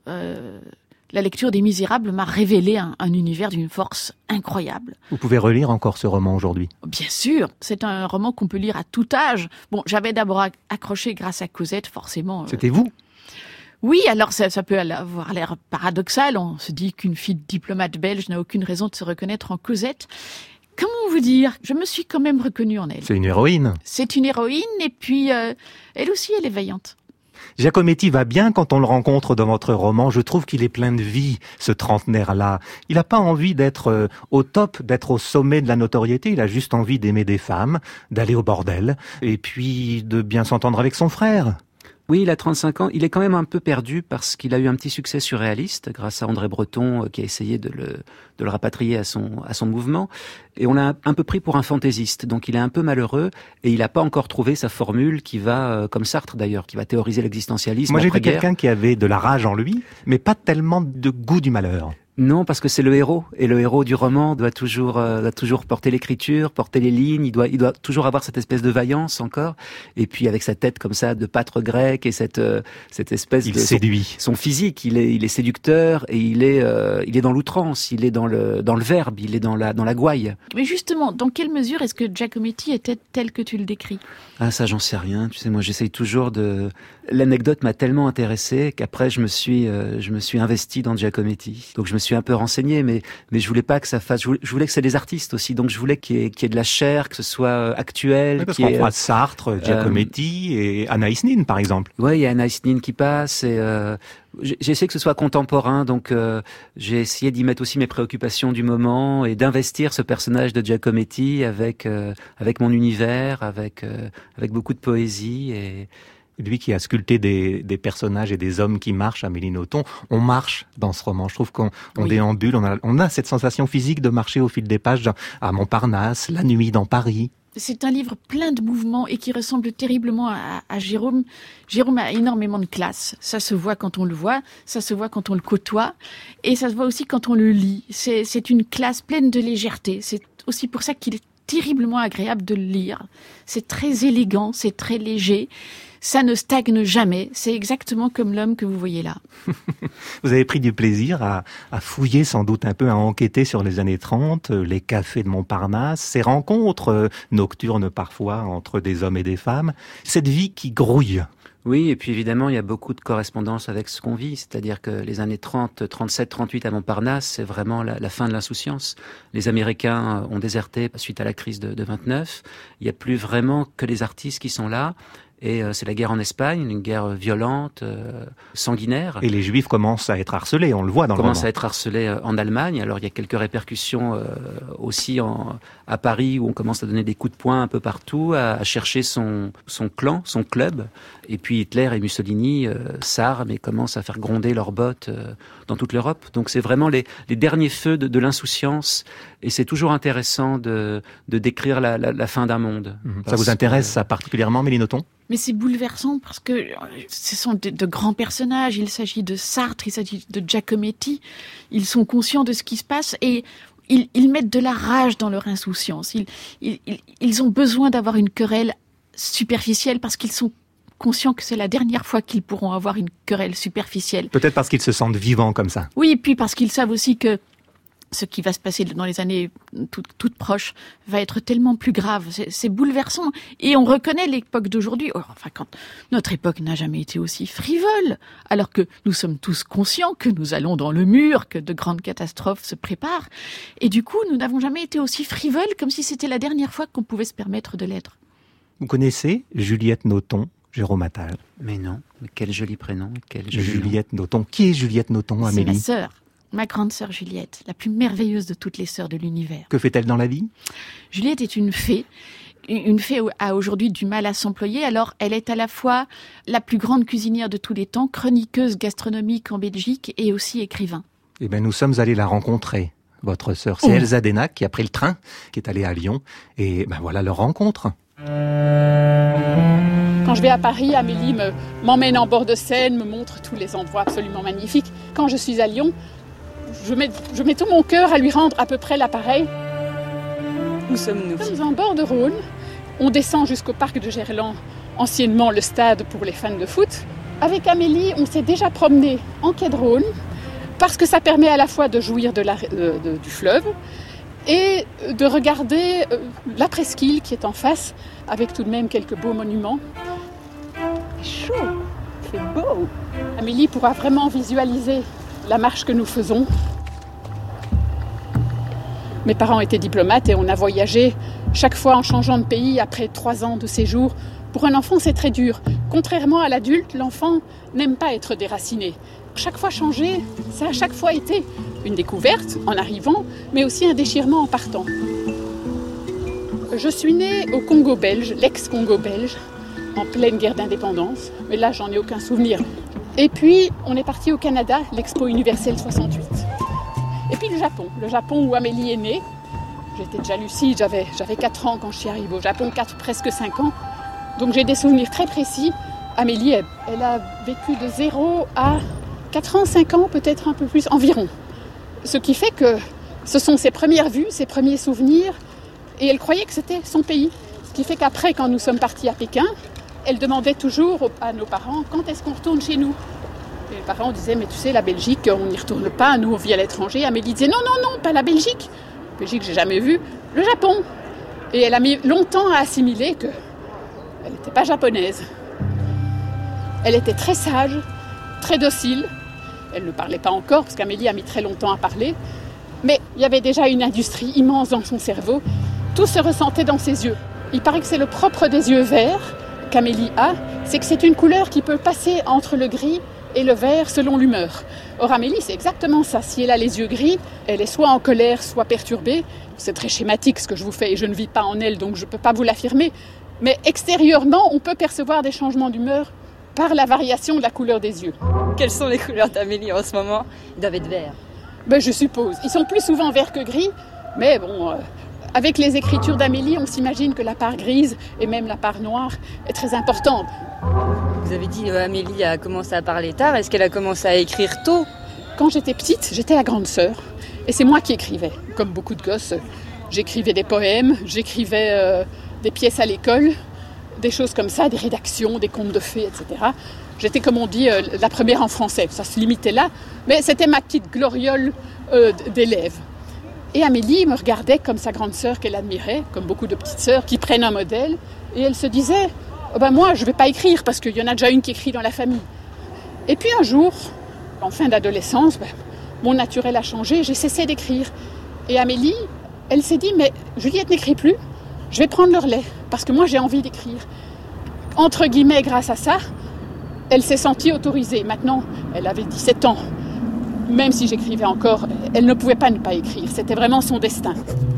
La lecture des Misérables m'a révélé un univers d'une force incroyable. Vous pouvez relire encore ce roman aujourd'hui? Bien sûr, c'est un roman qu'on peut lire à tout âge. Bon, j'avais d'abord accroché grâce à Cosette, forcément. C'était vous? Oui, alors ça peut avoir l'air paradoxal. On se dit qu'une fille de diplomate belge n'a aucune raison de se reconnaître en Cosette. Comment vous dire? Je me suis quand même reconnue en elle. C'est une héroïne. C'est une héroïne et puis elle aussi, elle est vaillante. Giacometti va bien quand on le rencontre dans votre roman. Je trouve qu'il est plein de vie, ce trentenaire-là. Il n'a pas envie d'être au top, d'être au sommet de la notoriété. Il a juste envie d'aimer des femmes, d'aller au bordel et puis de bien s'entendre avec son frère. Oui, il a 35 ans. Il est quand même un peu perdu parce qu'il a eu un petit succès surréaliste grâce à André Breton qui a essayé de le rapatrier à son mouvement. Et on l'a un peu pris pour un fantaisiste. Donc il est un peu malheureux et il n'a pas encore trouvé sa formule qui va, comme Sartre d'ailleurs, qui va théoriser l'existentialisme. Moi j'ai vu quelqu'un qui avait de la rage en lui, mais pas tellement de goût du malheur. Non, parce que c'est le héros. Et le héros du roman doit toujours porter l'écriture, porter les lignes. Il doit toujours avoir cette espèce de vaillance encore. Et puis avec sa tête comme ça de pâtre grec et cette espèce il séduit. Son physique, il est séducteur et il est dans l'outrance, il est dans le verbe, il est dans la gouaille. Mais justement, dans quelle mesure est-ce que Giacometti était tel que tu le décris? Ah, ça, j'en sais rien. Tu sais, moi, j'essaye toujours L'anecdote m'a tellement intéressé qu'après je me suis investi dans Giacometti. Donc je me suis un peu renseigné, mais je voulais pas que ça fasse. Je voulais que c'est des artistes aussi. Donc je voulais qu'il y ait de la chair, que ce soit actuel. Oui, parce qu'on croit Sartre, Giacometti et Anaïs Nin, par exemple. Ouais, il y a Anaïs Nin qui passe et j'ai essayé que ce soit contemporain. Donc j'ai essayé d'y mettre aussi mes préoccupations du moment et d'investir ce personnage de Giacometti avec mon univers, avec beaucoup de poésie et lui qui a sculpté des personnages et des hommes qui marchent, Amélie Nothomb. On marche dans ce roman. Je trouve qu'on déambule. On a cette sensation physique de marcher au fil des pages à Montparnasse, la nuit dans Paris. C'est un livre plein de mouvements et qui ressemble terriblement à Jérôme. Jérôme a énormément de classe. Ça se voit quand on le voit, ça se voit quand on le côtoie et ça se voit aussi quand on le lit. C'est une classe pleine de légèreté. C'est aussi pour ça qu'il est terriblement agréable de le lire. C'est très élégant, c'est très léger. Ça ne stagne jamais. C'est exactement comme l'homme que vous voyez là. Vous avez pris du plaisir à fouiller sans doute un peu, à enquêter sur les années 30, les cafés de Montparnasse, ces rencontres nocturnes parfois entre des hommes et des femmes, cette vie qui grouille. Oui, et puis évidemment, il y a beaucoup de correspondance avec ce qu'on vit. C'est-à-dire que les années 30, 37, 38 à Montparnasse, c'est vraiment la fin de l'insouciance. Les Américains ont déserté suite à la crise de 29. Il n'y a plus vraiment que les artistes qui sont là. Et c'est la guerre en Espagne, une guerre violente, sanguinaire. Et les Juifs commencent à être harcelés, on le voit dans le roman. Commencent à être harcelés en Allemagne. Alors il y a quelques répercussions aussi à Paris où on commence à donner des coups de poing un peu partout, à chercher son clan, son club. Et puis Hitler et Mussolini s'arment et commencent à faire gronder leurs bottes dans toute l'Europe. Donc c'est vraiment les derniers feux de l'insouciance. Et c'est toujours intéressant de décrire la fin d'un monde. Ça vous intéresse ça particulièrement, Amélie Nothomb ? Mais c'est bouleversant parce que ce sont de grands personnages. Il s'agit de Sartre, il s'agit de Giacometti. Ils sont conscients de ce qui se passe et ils mettent de la rage dans leur insouciance. Ils ont besoin d'avoir une querelle superficielle parce qu'ils sont conscients que c'est la dernière fois qu'ils pourront avoir une querelle superficielle. Peut-être parce qu'ils se sentent vivants comme ça. Oui, et puis parce qu'ils savent aussi que ce qui va se passer dans les années toutes proches va être tellement plus grave. C'est bouleversant. Et on reconnaît l'époque d'aujourd'hui. Enfin, quand notre époque n'a jamais été aussi frivole, alors que nous sommes tous conscients que nous allons dans le mur, que de grandes catastrophes se préparent. Et du coup, nous n'avons jamais été aussi frivoles comme si c'était la dernière fois qu'on pouvait se permettre de l'être. Vous connaissez Juliette Nothomb, Jérôme Attal? Mais non, mais quel joli prénom. Quel joli Juliette Nothomb. Qui est Juliette Nothomb, Amélie? C'est ma sœur. Ma grande sœur Juliette, la plus merveilleuse de toutes les sœurs de l'univers. Que fait-elle dans la vie? Juliette est une fée. Une fée a aujourd'hui du mal à s'employer, alors elle est à la fois la plus grande cuisinière de tous les temps, chroniqueuse gastronomique en Belgique et aussi écrivain. Eh bien, nous sommes allés la rencontrer, votre sœur. C'est Elsa Denac qui a pris le train, qui est allée à Lyon. Et ben voilà leur rencontre. Quand je vais à Paris, Amélie m'emmène en bord de Seine, me montre tous les endroits absolument magnifiques. Quand je suis à Lyon, je mets tout mon cœur à lui rendre à peu près l'appareil. Où sommes-nous? Nous sommes en bord de Rhône. On descend jusqu'au parc de Gerland, anciennement le stade pour les fans de foot. Avec Amélie, on s'est déjà promené en quai de Rhône, parce que ça permet à la fois de jouir du fleuve et de regarder la presqu'île qui est en face, avec tout de même quelques beaux monuments. C'est chaud, c'est beau. Amélie pourra vraiment visualiser la marche que nous faisons. Mes parents étaient diplomates et on a voyagé chaque fois en changeant de pays après 3 ans de séjour. Pour un enfant, c'est très dur. Contrairement à l'adulte, l'enfant n'aime pas être déraciné. Chaque fois changer, ça a chaque fois été une découverte en arrivant, mais aussi un déchirement en partant. Je suis née au Congo belge, l'ex-Congo belge, en pleine guerre d'indépendance, mais là, j'en ai aucun souvenir. Et puis, on est parti au Canada, l'Expo universelle 68. Et puis le Japon où Amélie est née. J'étais déjà lucide, j'avais 4 ans quand je suis arrivée au Japon, presque 5 ans. Donc j'ai des souvenirs très précis. Amélie, elle a vécu de 0 à 4 ans, 5 ans, peut-être un peu plus, environ. Ce qui fait que ce sont ses premières vues, ses premiers souvenirs, et elle croyait que c'était son pays. Ce qui fait qu'après, quand nous sommes partis à Pékin, elle demandait toujours à nos parents « Quand est-ce qu'on retourne chez nous ?» Et les parents disaient « Mais tu sais, la Belgique, on n'y retourne pas, nous on vit à l'étranger. » Amélie disait « Non, non, non, pas la Belgique. La Belgique, j'ai jamais vu. Le Japon. » Et elle a mis longtemps à assimiler qu'elle n'était pas japonaise. Elle était très sage, très docile. Elle ne parlait pas encore, parce qu'Amélie a mis très longtemps à parler. Mais il y avait déjà une industrie immense dans son cerveau. Tout se ressentait dans ses yeux. Il paraît que c'est le propre des yeux verts qu'Amélie a, c'est que c'est une couleur qui peut passer entre le gris et le vert selon l'humeur. Or Amélie, c'est exactement ça. Si elle a les yeux gris, elle est soit en colère, soit perturbée. C'est très schématique ce que je vous fais et je ne vis pas en elle, donc je ne peux pas vous l'affirmer. Mais extérieurement, on peut percevoir des changements d'humeur par la variation de la couleur des yeux. Quelles sont les couleurs d'Amélie en ce moment? Ils doivent être verts. Ben, je suppose. Ils sont plus souvent verts que gris, mais bon... Avec les écritures d'Amélie, on s'imagine que la part grise et même la part noire est très importante. Vous avez dit Amélie a commencé à parler tard. Est-ce qu'elle a commencé à écrire tôt? Quand j'étais petite, j'étais la grande sœur. Et c'est moi qui écrivais. Comme beaucoup de gosses, j'écrivais des poèmes, j'écrivais des pièces à l'école, des choses comme ça, des rédactions, des contes de fées, etc. J'étais, comme on dit, la première en français. Ça se limitait là. Mais c'était ma petite gloriole d'élève. Et Amélie me regardait comme sa grande sœur qu'elle admirait, comme beaucoup de petites sœurs qui prennent un modèle. Et elle se disait, oh ben moi je ne vais pas écrire parce qu'il y en a déjà une qui écrit dans la famille. Et puis un jour, en fin d'adolescence, mon naturel a changé, j'ai cessé d'écrire. Et Amélie, elle s'est dit, mais Juliette n'écrit plus, je vais prendre le relais parce que moi j'ai envie d'écrire. Entre guillemets, grâce à ça, elle s'est sentie autorisée. Maintenant, elle avait 17 ans. Même si j'écrivais encore, elle ne pouvait pas ne pas écrire. C'était vraiment son destin.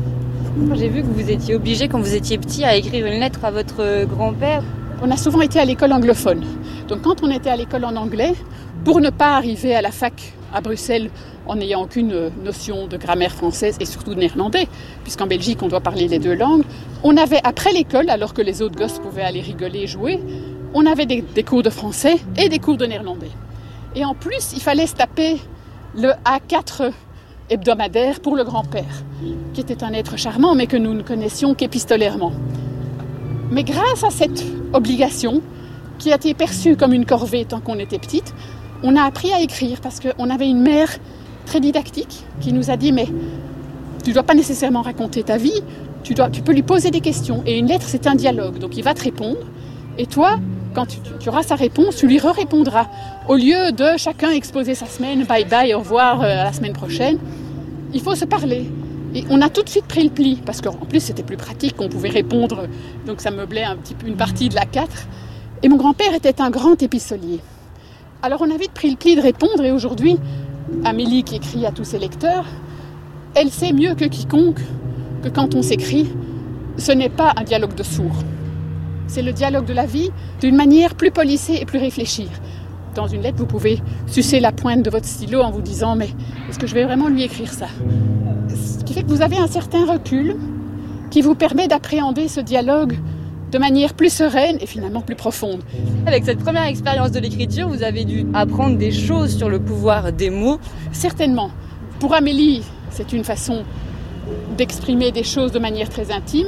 J'ai vu que vous étiez obligée, quand vous étiez petit, à écrire une lettre à votre grand-père. On a souvent été à l'école anglophone. Donc quand on était à l'école en anglais, pour ne pas arriver à la fac à Bruxelles en n'ayant aucune notion de grammaire française et surtout de néerlandais, puisqu'en Belgique on doit parler les 2 langues, on avait après l'école, alors que les autres gosses pouvaient aller rigoler et jouer, on avait des cours de français et des cours de néerlandais. Et en plus, il fallait se taper le A4 hebdomadaire pour le grand-père, qui était un être charmant, mais que nous ne connaissions qu'épistolairement. Mais grâce à cette obligation, qui a été perçue comme une corvée tant qu'on était petite, on a appris à écrire, parce qu'on avait une mère très didactique qui nous a dit « mais tu ne dois pas nécessairement raconter ta vie, tu peux lui poser des questions. Et une lettre, c'est un dialogue, donc il va te répondre. Et toi, quand tu auras sa réponse, tu lui répondras. Au lieu de chacun exposer sa semaine, bye bye, au revoir, à la semaine prochaine, il faut se parler. » Et on a tout de suite pris le pli, parce qu'en plus c'était plus pratique, on pouvait répondre, donc ça meublait un petit peu une partie de l'A4. Et mon grand-père était un grand épistolier. Alors on a vite pris le pli de répondre, et aujourd'hui, Amélie qui écrit à tous ses lecteurs, elle sait mieux que quiconque que quand on s'écrit, ce n'est pas un dialogue de sourds. C'est le dialogue de la vie d'une manière plus polissée et plus réfléchie. Dans une lettre, vous pouvez sucer la pointe de votre stylo en vous disant « mais est-ce que je vais vraiment lui écrire ça ?» Ce qui fait que vous avez un certain recul qui vous permet d'appréhender ce dialogue de manière plus sereine et finalement plus profonde. Avec cette première expérience de l'écriture, vous avez dû apprendre des choses sur le pouvoir des mots. Certainement. Pour Amélie, c'est une façon d'exprimer des choses de manière très intime.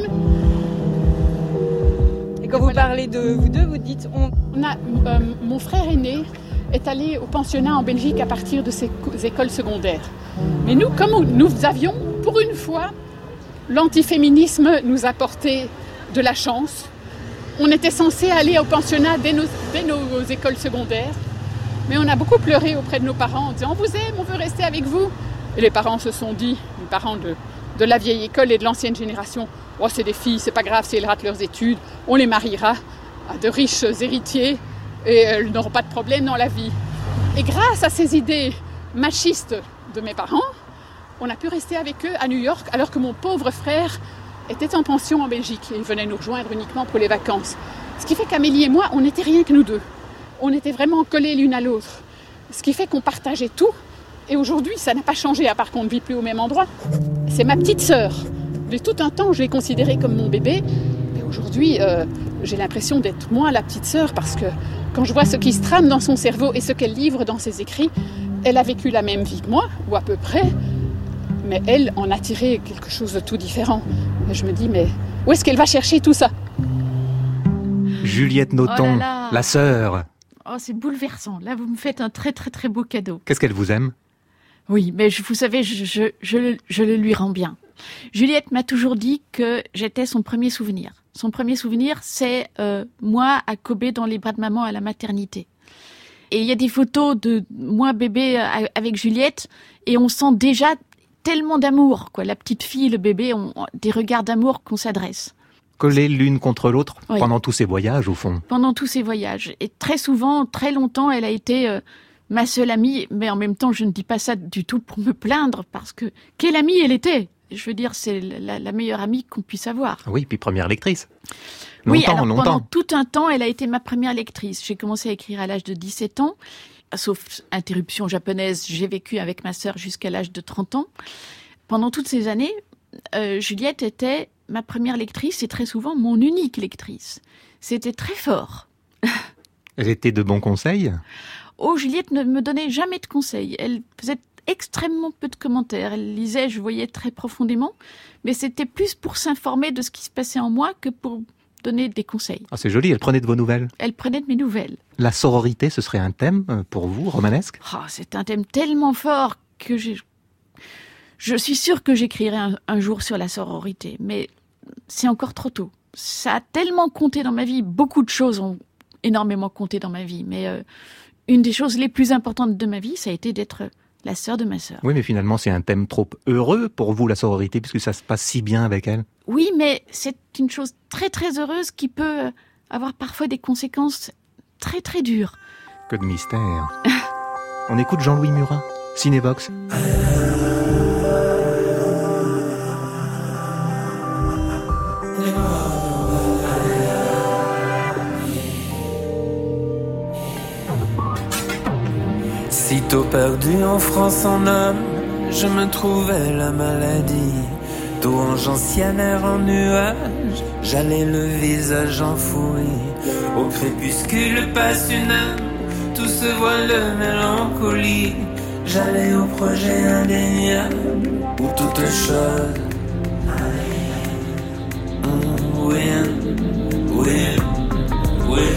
Et quand vous parlez de vous deux, vous dites on. Mon frère aîné est allé au pensionnat en Belgique à partir de ses écoles secondaires. Mais nous, comme nous avions, pour une fois, l'antiféminisme nous a porté de la chance. On était censé aller au pensionnat dès nos écoles secondaires, mais on a beaucoup pleuré auprès de nos parents en disant « on vous aime, on veut rester avec vous ». Et les parents se sont dit, les parents de la vieille école et de l'ancienne génération, « oh, c'est des filles, c'est pas grave si elles ratent leurs études, on les mariera à de riches héritiers et elles n'auront pas de problème dans la vie ». Et grâce à ces idées machistes de mes parents, on a pu rester avec eux à New York, alors que mon pauvre frère était en pension en Belgique et il venait nous rejoindre uniquement pour les vacances. Ce qui fait qu'Amélie et moi, on n'était rien que nous deux. On était vraiment collés l'une à l'autre. Ce qui fait qu'on partageait tout. Et aujourd'hui, ça n'a pas changé, à part qu'on ne vit plus au même endroit. C'est ma petite sœur. De tout un temps, je l'ai considérée comme mon bébé. Et aujourd'hui, j'ai l'impression d'être moi la petite sœur, parce que quand je vois ce qui se trame dans son cerveau et ce qu'elle livre dans ses écrits, elle a vécu la même vie que moi, ou à peu près. Mais elle en a tiré quelque chose de tout différent. Et je me dis, mais où est-ce qu'elle va chercher tout ça ? Juliette Nothomb, la sœur. Oh, c'est bouleversant. Là, vous me faites un très très très beau cadeau. Qu'est-ce qu'elle vous aime ? Oui, mais vous savez, je le lui rends bien. Juliette m'a toujours dit que j'étais son premier souvenir. Son premier souvenir, c'est moi à Kobe dans les bras de maman à la maternité. Et il y a des photos de moi bébé avec Juliette, et on sent déjà tellement d'amour, quoi. La petite fille, le bébé, ont des regards d'amour qu'on s'adresse. Collées l'une contre l'autre pendant tous ces voyages, au fond. Pendant tous ces voyages. Et très souvent, très longtemps, elle a été ma seule amie. Mais en même temps, je ne dis pas ça du tout pour me plaindre, parce que quelle amie elle était ? Je veux dire, c'est la meilleure amie qu'on puisse avoir. Oui, puis première lectrice. Longtemps. Pendant tout un temps, elle a été ma première lectrice. J'ai commencé à écrire à l'âge de 17 ans. Sauf interruption japonaise, j'ai vécu avec ma sœur jusqu'à l'âge de 30 ans. Pendant toutes ces années, Juliette était ma première lectrice et très souvent mon unique lectrice. C'était très fort. Elle était de bons conseils ? Oh, Juliette ne me donnait jamais de conseils. Elle faisait extrêmement peu de commentaires. Elle lisait, je voyais très profondément, mais c'était plus pour s'informer de ce qui se passait en moi que pour donner des conseils. Ah, c'est joli, elle prenait de vos nouvelles. Elle prenait de mes nouvelles. La sororité, ce serait un thème pour vous, romanesque ? C'est un thème tellement fort que je suis sûre que j'écrirai un jour sur la sororité, mais c'est encore trop tôt. Ça a tellement compté dans ma vie, beaucoup de choses ont énormément compté dans ma vie, mais une des choses les plus importantes de ma vie, ça a été d'être la sœur de ma sœur. Oui, mais finalement, c'est un thème trop heureux pour vous, la sororité, puisque ça se passe si bien avec elle. Oui, mais c'est une chose très très heureuse qui peut avoir parfois des conséquences très très dures. Que de mystère. On écoute Jean-Louis Murat, Cinévox. Sitôt perdu en France en homme, je me trouvais la maladie. Tout en gentianaire en nuage, j'allais le visage enfoui Au crépuscule passe une âme, tout se voile de mélancolie. J'allais au projet indéniable où toute chose win, win, win.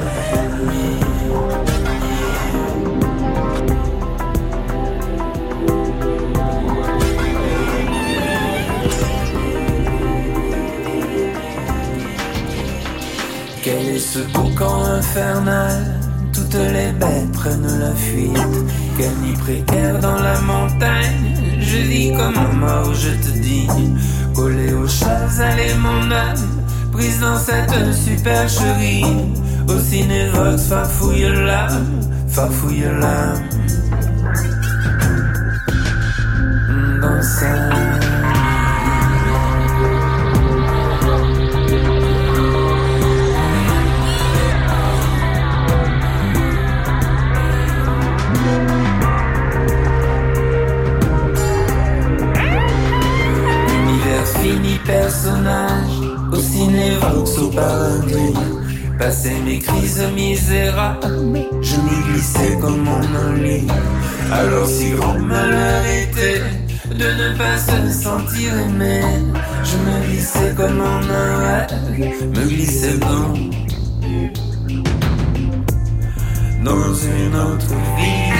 Quel est ce boucan infernal? Toutes les bêtes prennent la fuite. Quel nid précaire dans la montagne. Je vis comme un mort, je te dis. Collé aux chaises, allez mon âme, prise dans cette supercherie. Au cinévox, farfouille l'âme, farfouille l'âme. Dans sa fini personnage, au cinévox, au paradis. Passé mes crises misérables, je m'y glissais comme mon lit. Alors si grand malheur était de ne pas se sentir aimé, je me glissais comme en un rêve, me glissais dans une autre vie.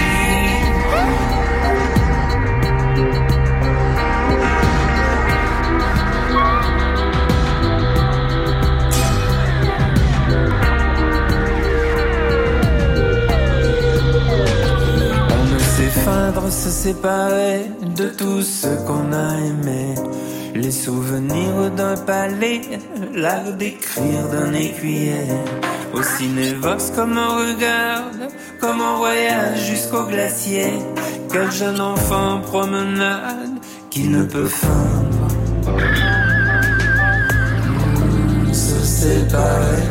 Se séparer de tout ce qu'on a aimé. Les souvenirs d'un palais, l'art d'écrire d'un écuyer. Au cinévox comme on regarde, comme on voyage jusqu'au glacier. Quel jeune enfant en promenade qui ne peut feindre se séparer.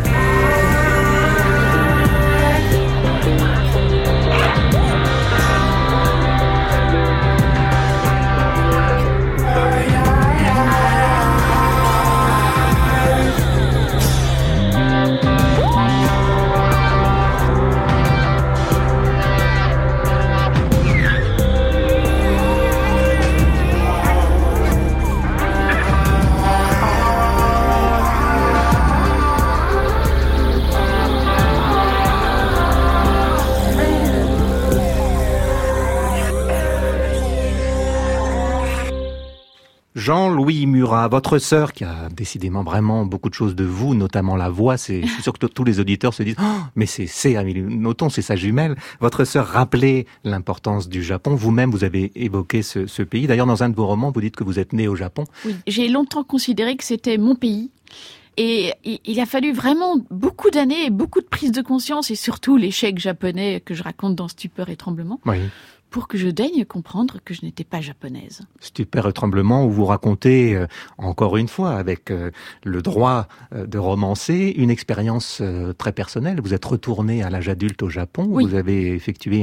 Jean-Louis Murat, votre sœur qui a décidément vraiment beaucoup de choses de vous, notamment la voix, je suis sûr que tous les auditeurs se disent « Oh, mais c'est Amélie Nothomb, c'est sa jumelle ». Votre sœur rappelait l'importance du Japon. Vous-même, vous avez évoqué ce pays. D'ailleurs, dans un de vos romans, vous dites que vous êtes né au Japon. Oui, j'ai longtemps considéré que c'était mon pays. Et il a fallu vraiment beaucoup d'années et beaucoup de prise de conscience, et surtout l'échec japonais que je raconte dans Stupeur et Tremblement. Oui. Pour que je daigne comprendre que je n'étais pas japonaise. Stupeur et Tremblement, où vous racontez, encore une fois, avec le droit de romancer, une expérience très personnelle. Vous êtes retourné à l'âge adulte au Japon, oui. Vous avez effectué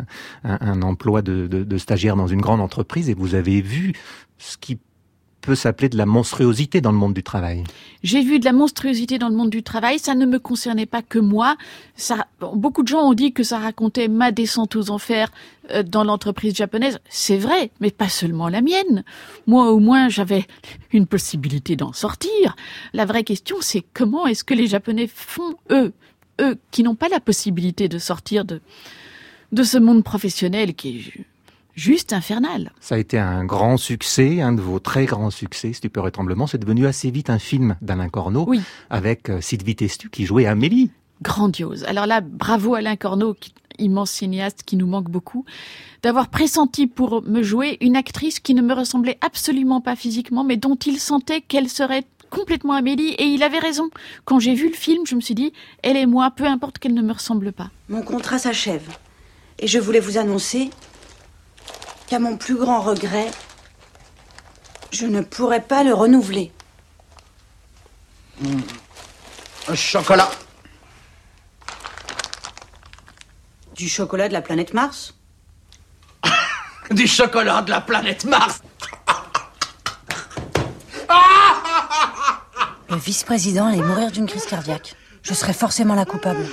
un emploi de stagiaire dans une grande entreprise et vous avez vu ce qui peut s'appeler de la monstruosité dans le monde du travail. J'ai vu de la monstruosité dans le monde du travail, ça ne me concernait pas que moi. Beaucoup de gens ont dit que ça racontait ma descente aux enfers dans l'entreprise japonaise. C'est vrai, mais pas seulement la mienne. Moi, au moins, j'avais une possibilité d'en sortir. La vraie question, c'est comment est-ce que les Japonais font, eux qui n'ont pas la possibilité de sortir de ce monde professionnel qui est juste infernal. Ça a été un grand succès, un de vos très grands succès, Stupeur et Tremblement. C'est devenu assez vite un film d'Alain Corneau, oui. Avec Sylvie Testu qui jouait Amélie. Grandiose. Alors là, bravo Alain Corneau, immense cinéaste qui nous manque beaucoup, d'avoir pressenti pour me jouer une actrice qui ne me ressemblait absolument pas physiquement, mais dont il sentait qu'elle serait complètement Amélie, et il avait raison. Quand j'ai vu le film, je me suis dit, elle et moi, peu importe qu'elle ne me ressemble pas. Mon contrat s'achève, et je voulais vous annoncer qu'à mon plus grand regret, je ne pourrai pas le renouveler. Chocolat. Du chocolat de la planète Mars? Du chocolat de la planète Mars. Le vice-président allait mourir d'une crise cardiaque. je serais forcément la coupable.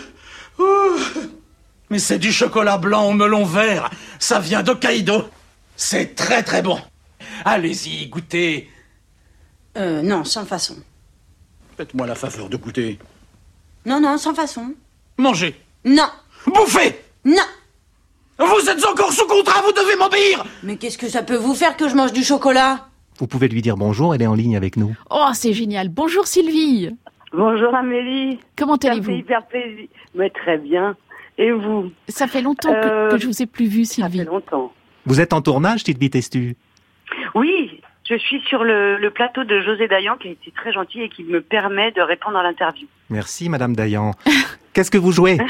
Mais c'est du chocolat blanc au melon vert. Ça vient d'Hokkaido. C'est très très bon. Allez-y, goûtez. Non, sans façon. Faites-moi la faveur de goûter. Non, sans façon. Mangez. Non. Bouffez. Non. Vous êtes encore sous contrat, vous devez m'obéir. Mais qu'est-ce que ça peut vous faire que je mange du chocolat? Vous pouvez lui dire bonjour, elle est en ligne avec nous. Oh, c'est génial. Bonjour Sylvie. Bonjour Amélie. Comment Ça me allez-vous? fait hyper plaisir. Mais très bien. Et vous? Ça fait longtemps que je vous ai plus vu, Sylvie. Ça fait longtemps. Vous êtes en tournage, Sylvie Testu? Oui, je suis sur le plateau de José Dayan qui a été très gentil et qui me permet de répondre à l'interview. Merci, Madame Dayan. Qu'est-ce que vous jouez?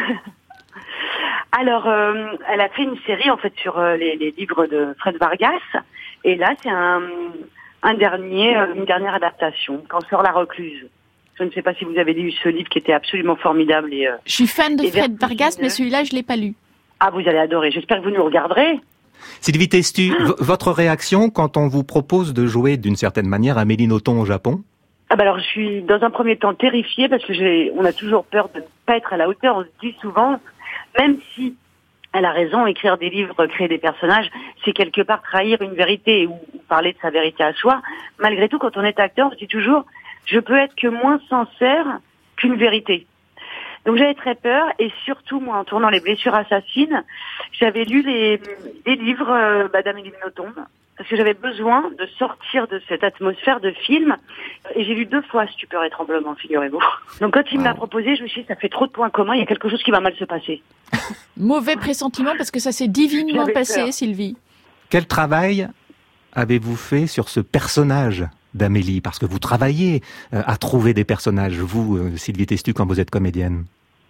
Alors, elle a fait une série en fait sur les livres de Fred Vargas. Et là, c'est une dernière adaptation, Cancer la recluse. Je ne sais pas si vous avez lu ce livre qui était absolument formidable. Je suis fan de Fred Vargas, mais celui-là, je l'ai pas lu. Ah, vous allez adorer. J'espère que vous nous regarderez. Sylvie Testu, votre réaction quand on vous propose de jouer d'une certaine manière Amélie Nothomb au Japon? Ah bah alors, je suis dans un premier temps terrifiée parce que on a toujours peur de ne pas être à la hauteur. On se dit souvent, même si elle a raison, écrire des livres, créer des personnages, c'est quelque part trahir une vérité ou parler de sa vérité à soi. Malgré tout, quand on est acteur, on se dit toujours, je peux être que moins sincère qu'une vérité. Donc j'avais très peur et surtout, moi, en tournant Les Blessures Assassines, j'avais lu les livres d'Amélie Nothomb parce que j'avais besoin de sortir de cette atmosphère de film et j'ai lu 2 fois Stupeur et Tremblement, figurez-vous. Donc quand il me l'a proposé, je me suis dit, ça fait trop de points communs, il y a quelque chose qui va mal se passer. Mauvais pressentiment parce que ça s'est divinement J'avais passé, peur. Sylvie. Quel travail avez-vous fait sur ce personnage d'Amélie? Parce que vous travaillez à trouver des personnages, vous, Sylvie Testu, quand vous êtes comédienne.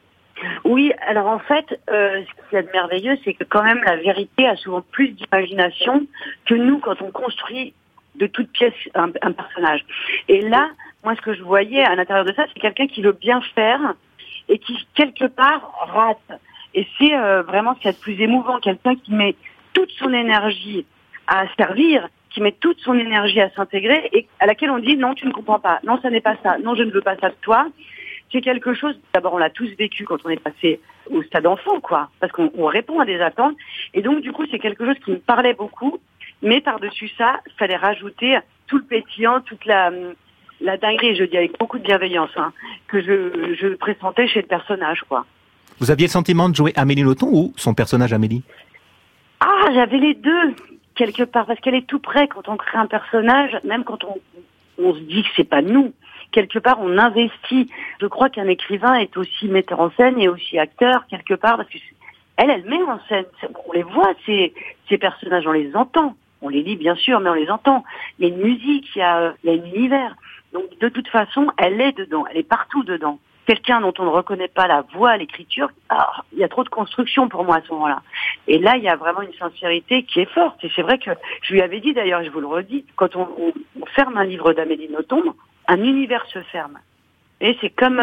Oui, alors en fait, ce qu'il y a de merveilleux, c'est que quand même la vérité a souvent plus d'imagination que nous quand on construit de toutes pièces un personnage. Et là, moi, ce que je voyais à l'intérieur de ça, c'est quelqu'un qui veut bien faire et qui, quelque part, rate. Et c'est vraiment ce qu'il y a de plus émouvant, quelqu'un qui met toute son énergie à servir, qui met toute son énergie à s'intégrer et à laquelle on dit non, tu ne comprends pas, non, ça n'est pas ça, non, je ne veux pas ça de toi. C'est quelque chose, d'abord on l'a tous vécu quand on est passé au stade enfant, quoi, parce qu'on répond à des attentes. Et donc du coup, c'est quelque chose qui me parlait beaucoup, mais par-dessus ça, il fallait rajouter tout le pétillant, toute la dinguerie, je dis avec beaucoup de bienveillance, que je pressentais chez le personnage, quoi. Vous aviez le sentiment de jouer Amélie Nothomb ou son personnage Amélie? Ah, j'avais les deux, quelque part, parce qu'elle est tout près quand on crée un personnage, même quand on se dit que c'est pas nous. Quelque part, on investit. Je crois qu'un écrivain est aussi metteur en scène et aussi acteur, quelque part, parce que elle met en scène. On les voit, ces personnages, on les entend. On les lit, bien sûr, mais on les entend. Il y a une musique, il y a un univers. Donc, de toute façon, elle est dedans. Elle est partout dedans. Quelqu'un dont on ne reconnaît pas la voix, l'écriture, il y a trop de construction pour moi à ce moment-là. Et là, il y a vraiment une sincérité qui est forte. Et c'est vrai que je lui avais dit, d'ailleurs, je vous le redis, quand on ferme un livre d'Amélie Nothomb, un univers se ferme. Et c'est comme,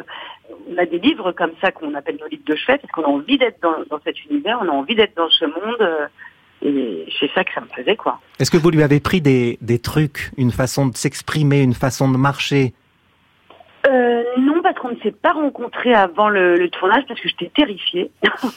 on a des livres comme ça qu'on appelle nos livres de chevet, parce qu'on a envie d'être dans cet univers, on a envie d'être dans ce monde, et c'est ça que ça me faisait, quoi. Est-ce que vous lui avez pris des trucs, une façon de s'exprimer, une façon de marcher? Non, parce qu'on ne s'est pas rencontrés avant le tournage, parce que j'étais terrifiée.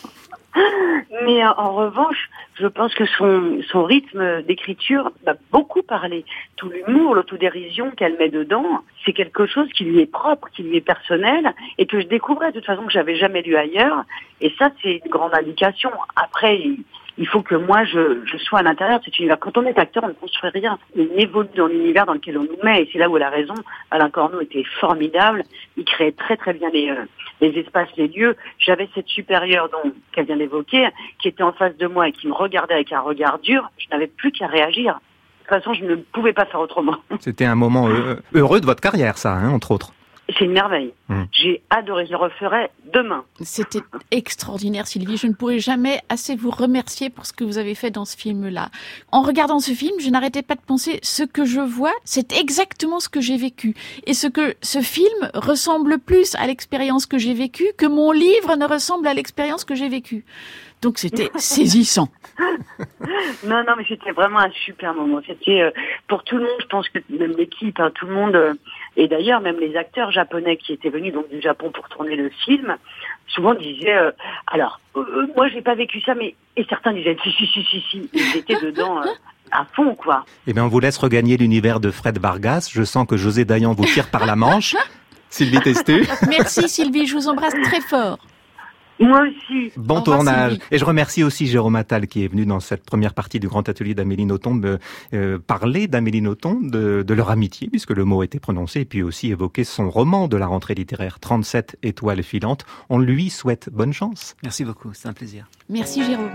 Mais en revanche, je pense que son rythme d'écriture m'a beaucoup parlé. Tout l'humour, l'autodérision qu'elle met dedans, c'est quelque chose qui lui est propre, qui lui est personnel, et que je découvrais de toute façon que j'avais jamais lu ailleurs. Et ça, c'est une grande indication. Après, il faut que moi, je sois à l'intérieur de cet univers. Quand on est acteur, on ne construit rien. On évolue dans l'univers dans lequel on nous met. Et c'est là où elle a raison. Alain Corneau était formidable. Il créait très très bien les espaces, les lieux. J'avais cette supérieure qu'elle vient d'évoquer, qui était en face de moi et qui me regardait avec un regard dur. Je n'avais plus qu'à réagir. De toute façon, je ne pouvais pas faire autrement. C'était un moment heureux de votre carrière, ça, entre autres. C'est une merveille. J'ai adoré, je le referai demain. C'était extraordinaire, Sylvie. Je ne pourrai jamais assez vous remercier pour ce que vous avez fait dans ce film-là. En regardant ce film, je n'arrêtais pas de penser, ce que je vois, c'est exactement ce que j'ai vécu. Et ce film ressemble plus à l'expérience que j'ai vécue que mon livre ne ressemble à l'expérience que j'ai vécue. Donc c'était saisissant. Non, mais c'était vraiment un super moment. C'était pour tout le monde, je pense que même l'équipe, tout le monde Et d'ailleurs, même les acteurs japonais qui étaient venus donc du Japon pour tourner le film, souvent disaient, moi j'ai pas vécu ça, mais et certains disaient si, ils étaient dedans à fond, quoi. Eh bien, on vous laisse regagner l'univers de Fred Vargas. Je sens que José Dayan vous tire par la manche. Sylvie Testu. Merci Sylvie, je vous embrasse très fort. Moi aussi. Bon tournage. Sylvie. Et je remercie aussi Jérôme Attal qui est venu dans cette première partie du grand atelier d'Amélie Nothomb parler d'Amélie Nothomb, de leur amitié, puisque le mot était prononcé, et puis aussi évoquer son roman de la rentrée littéraire, 37 étoiles filantes. On lui souhaite bonne chance. Merci beaucoup, c'est un plaisir. Merci Jérôme.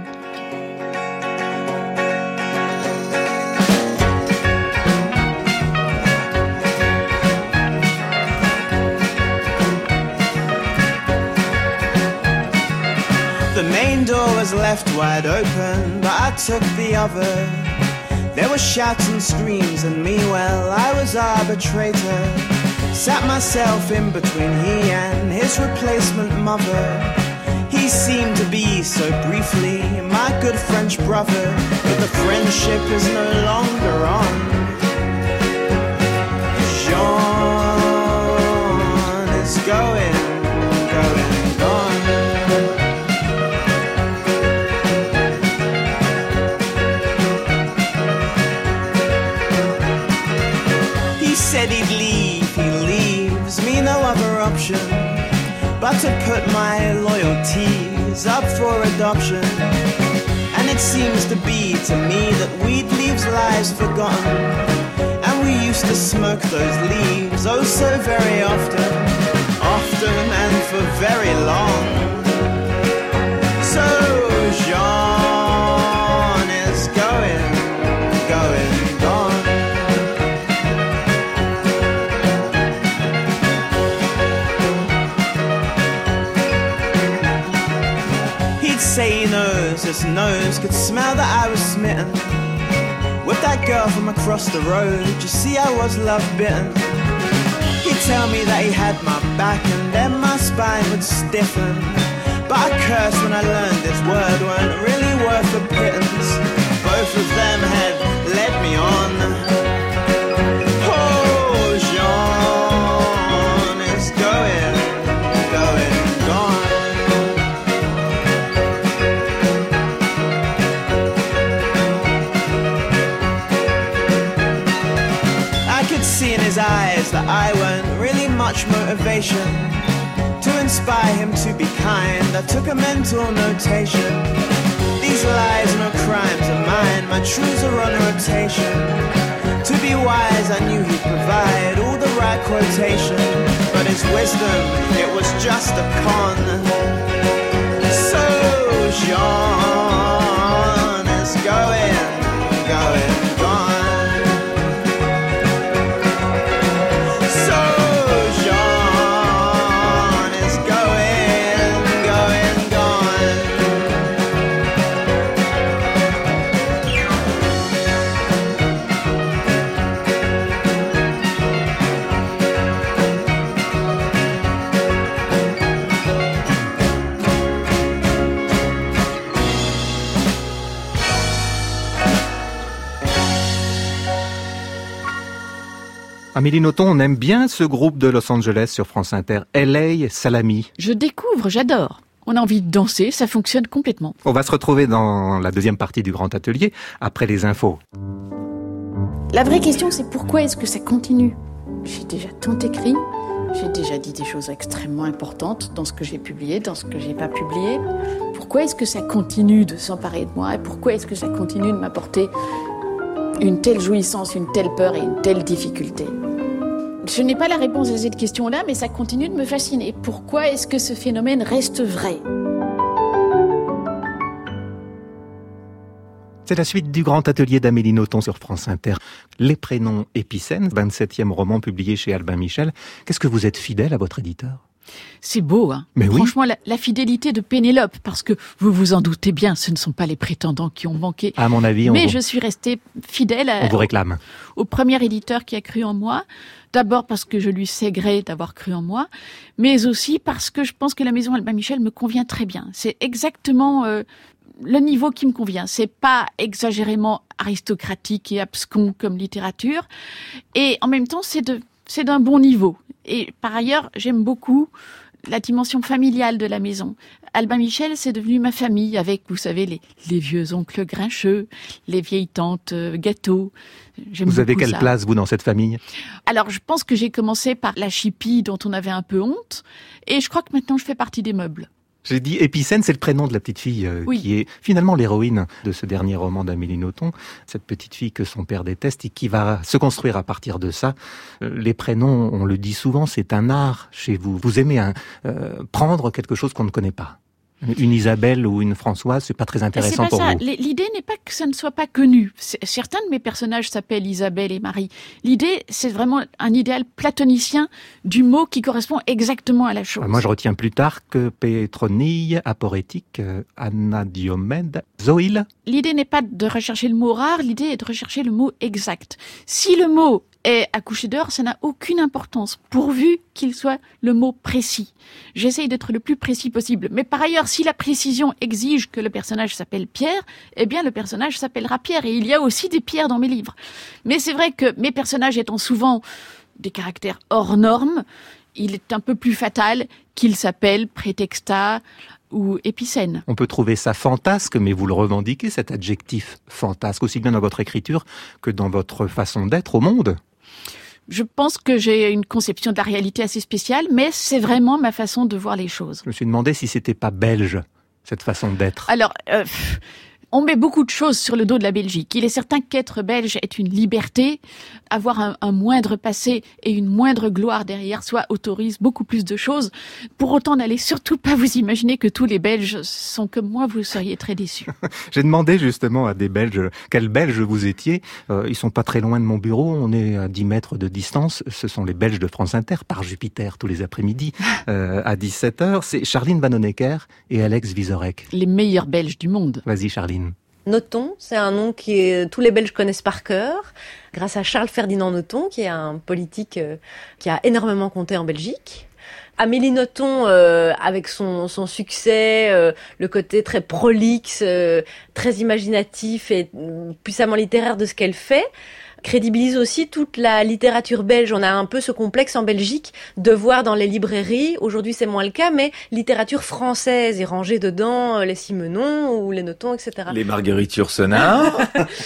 The main door was left wide open, but I took the other. There were shouts and screams and me, well, I was arbitrator. Sat myself in between he and his replacement mother. He seemed to be so briefly my good French brother, but the friendship is no longer on. Jean is going, gone. Said he'd leave, he leaves me no other option but to put my loyalties up for adoption. And it seems to be to me that weed leaves lives forgotten, and we used to smoke those leaves oh so very often, and for very long. So Jean is going, gone. Say he knows, his nose could smell that I was smitten with that girl from across the road. You see I was love bitten. He'd tell me that he had my back and then my spine would stiffen, but I cursed when I learned this word weren't really worth a pittance. Both of them had led me on. Oh, Jean is going, gone. See in his eyes that I weren't really much motivation to inspire him to be kind. I took a mental notation. These lies, no crimes are mine. My truths are on rotation. To be wise, I knew he'd provide all the right quotation, but his wisdom, it was just a con. So Jean is going, gone. Amélie Nothomb, on aime bien ce groupe de Los Angeles sur France Inter, LA Salami. Je découvre, j'adore. On a envie de danser, ça fonctionne complètement. On va se retrouver dans la deuxième partie du grand atelier, après les infos. La vraie question, c'est pourquoi est-ce que ça continue ? J'ai déjà tant écrit, j'ai déjà dit des choses extrêmement importantes dans ce que j'ai publié, dans ce que j'ai pas publié. Pourquoi est-ce que ça continue de s'emparer de moi ? Et pourquoi est-ce que ça continue de m'apporter une telle jouissance, une telle peur et une telle difficulté ? Je n'ai pas la réponse à cette question-là, mais ça continue de me fasciner. Pourquoi est-ce que ce phénomène reste vrai ? C'est la suite du grand atelier d'Amélie Nothomb sur France Inter. Les prénoms épicènes, 27e roman publié chez Albin Michel. Qu'est-ce que vous êtes fidèle à votre éditeur ? C'est beau, hein. Mais oui. Franchement, la fidélité de Pénélope, parce que vous vous en doutez bien, ce ne sont pas les prétendants qui ont manqué. À mon avis, mais je suis restée fidèle on vous réclame. Au premier éditeur qui a cru en moi. D'abord parce que je lui sais gré d'avoir cru en moi, mais aussi parce que je pense que la maison Albin Michel me convient très bien. C'est exactement le niveau qui me convient. C'est pas exagérément aristocratique et abscon comme littérature, et en même temps c'est de c'est d'un bon niveau. Et par ailleurs, j'aime beaucoup la dimension familiale de la maison. Albin Michel, c'est devenu ma famille avec, vous savez, les vieux oncles grincheux, les vieilles tantes gâteaux. J'aime Vous avez beaucoup quelle ça. place, vous, dans cette famille? Alors, je pense que j'ai commencé par la chipie dont on avait un peu honte. Et je crois que maintenant, je fais partie des meubles. J'ai dit Épicène, c'est le prénom de la petite fille Oui. qui est finalement l'héroïne de ce dernier roman d'Amélie Nothomb. Cette petite fille que son père déteste et qui va se construire à partir de ça. Les prénoms, on le dit souvent, c'est un art chez vous. Vous aimez prendre quelque chose qu'on ne connaît pas. Une Isabelle ou une Françoise, c'est pas très intéressant pour vous. L'idée n'est pas que ça ne soit pas connu. Certains de mes personnages s'appellent Isabelle et Marie. L'idée, c'est vraiment un idéal platonicien du mot qui correspond exactement à la chose. Moi, je retiens Plutarque, Pétronille, Aporétique, Anadiomède, Zoïle. L'idée n'est pas de rechercher le mot rare, l'idée est de rechercher le mot exact. Si le mot est accouché d'or, ça n'a aucune importance, pourvu qu'il soit le mot précis. J'essaye d'être le plus précis possible. Mais par ailleurs, si la précision exige que le personnage s'appelle Pierre, eh bien le personnage s'appellera Pierre. Et il y a aussi des pierres dans mes livres. Mais c'est vrai que mes personnages étant souvent des caractères hors normes, il est un peu plus fatal qu'ils s'appellent Prétexta ou Épicène. On peut trouver ça fantasque, mais vous le revendiquez, cet adjectif fantasque, aussi bien dans votre écriture que dans votre façon d'être au monde. Je pense que j'ai une conception de la réalité assez spéciale, mais c'est vraiment ma façon de voir les choses. Je me suis demandé si c'était pas belge, cette façon d'être. Alors, on met beaucoup de choses sur le dos de la Belgique. Il est certain qu'être belge est une liberté. Avoir un moindre passé et une moindre gloire derrière soi autorise beaucoup plus de choses. Pour autant, n'allez surtout pas vous imaginer que tous les Belges sont comme moi, vous seriez très déçus. J'ai demandé justement à des Belges quels Belges vous étiez. Ils sont pas très loin de mon bureau, on est à 10 mètres de distance. Ce sont les Belges de France Inter, par Jupiter, tous les après-midi, à 17h. C'est Charline Vanhoenacker et Alex Vizorek. Les meilleurs Belges du monde. Vas-y Charline. Nothomb, c'est un nom que tous les Belges connaissent par cœur, grâce à Charles Ferdinand Nothomb, qui est un politique qui a énormément compté en Belgique. Amélie Nothomb, avec son succès, le côté très prolixe, très imaginatif et puissamment littéraire de ce qu'elle fait, crédibilise aussi toute la littérature belge. On a un peu ce complexe en Belgique de voir dans les librairies, aujourd'hui c'est moins le cas, mais littérature française et rangée dedans les Simenon ou les Nothomb, etc. Les Marguerite Yourcenar.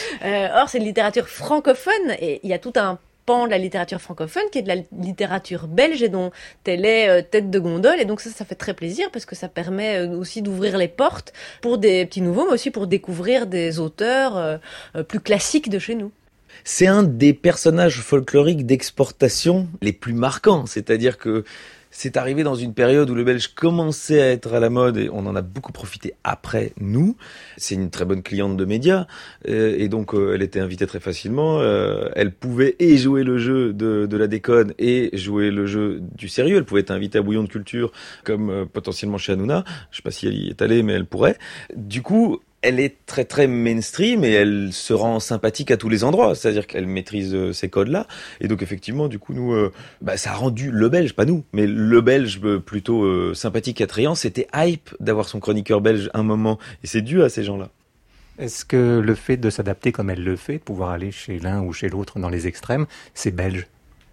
Or, c'est une littérature francophone et il y a tout un pan de la littérature francophone qui est de la littérature belge et dont elle est tête de gondole. Et donc ça fait très plaisir parce que ça permet aussi d'ouvrir les portes pour des petits nouveaux, mais aussi pour découvrir des auteurs plus classiques de chez nous. C'est un des personnages folkloriques d'exportation les plus marquants. C'est-à-dire que c'est arrivé dans une période où le belge commençait à être à la mode et on en a beaucoup profité après nous. C'est une très bonne cliente de médias et donc elle était invitée très facilement. Elle pouvait et jouer le jeu de la déconne et jouer le jeu du sérieux. Elle pouvait être invitée à Bouillon de Culture comme potentiellement chez Hanouna. Je sais pas si elle y est allée, mais elle pourrait. Du coup, elle est très très mainstream et elle se rend sympathique à tous les endroits, c'est-à-dire qu'elle maîtrise ces codes-là. Et donc effectivement, du coup, nous, ça a rendu le belge, pas nous, mais le belge plutôt sympathique, attrayant. C'était hype d'avoir son chroniqueur belge un moment, et c'est dû à ces gens-là. Est-ce que le fait de s'adapter comme elle le fait, de pouvoir aller chez l'un ou chez l'autre dans les extrêmes, c'est belge ?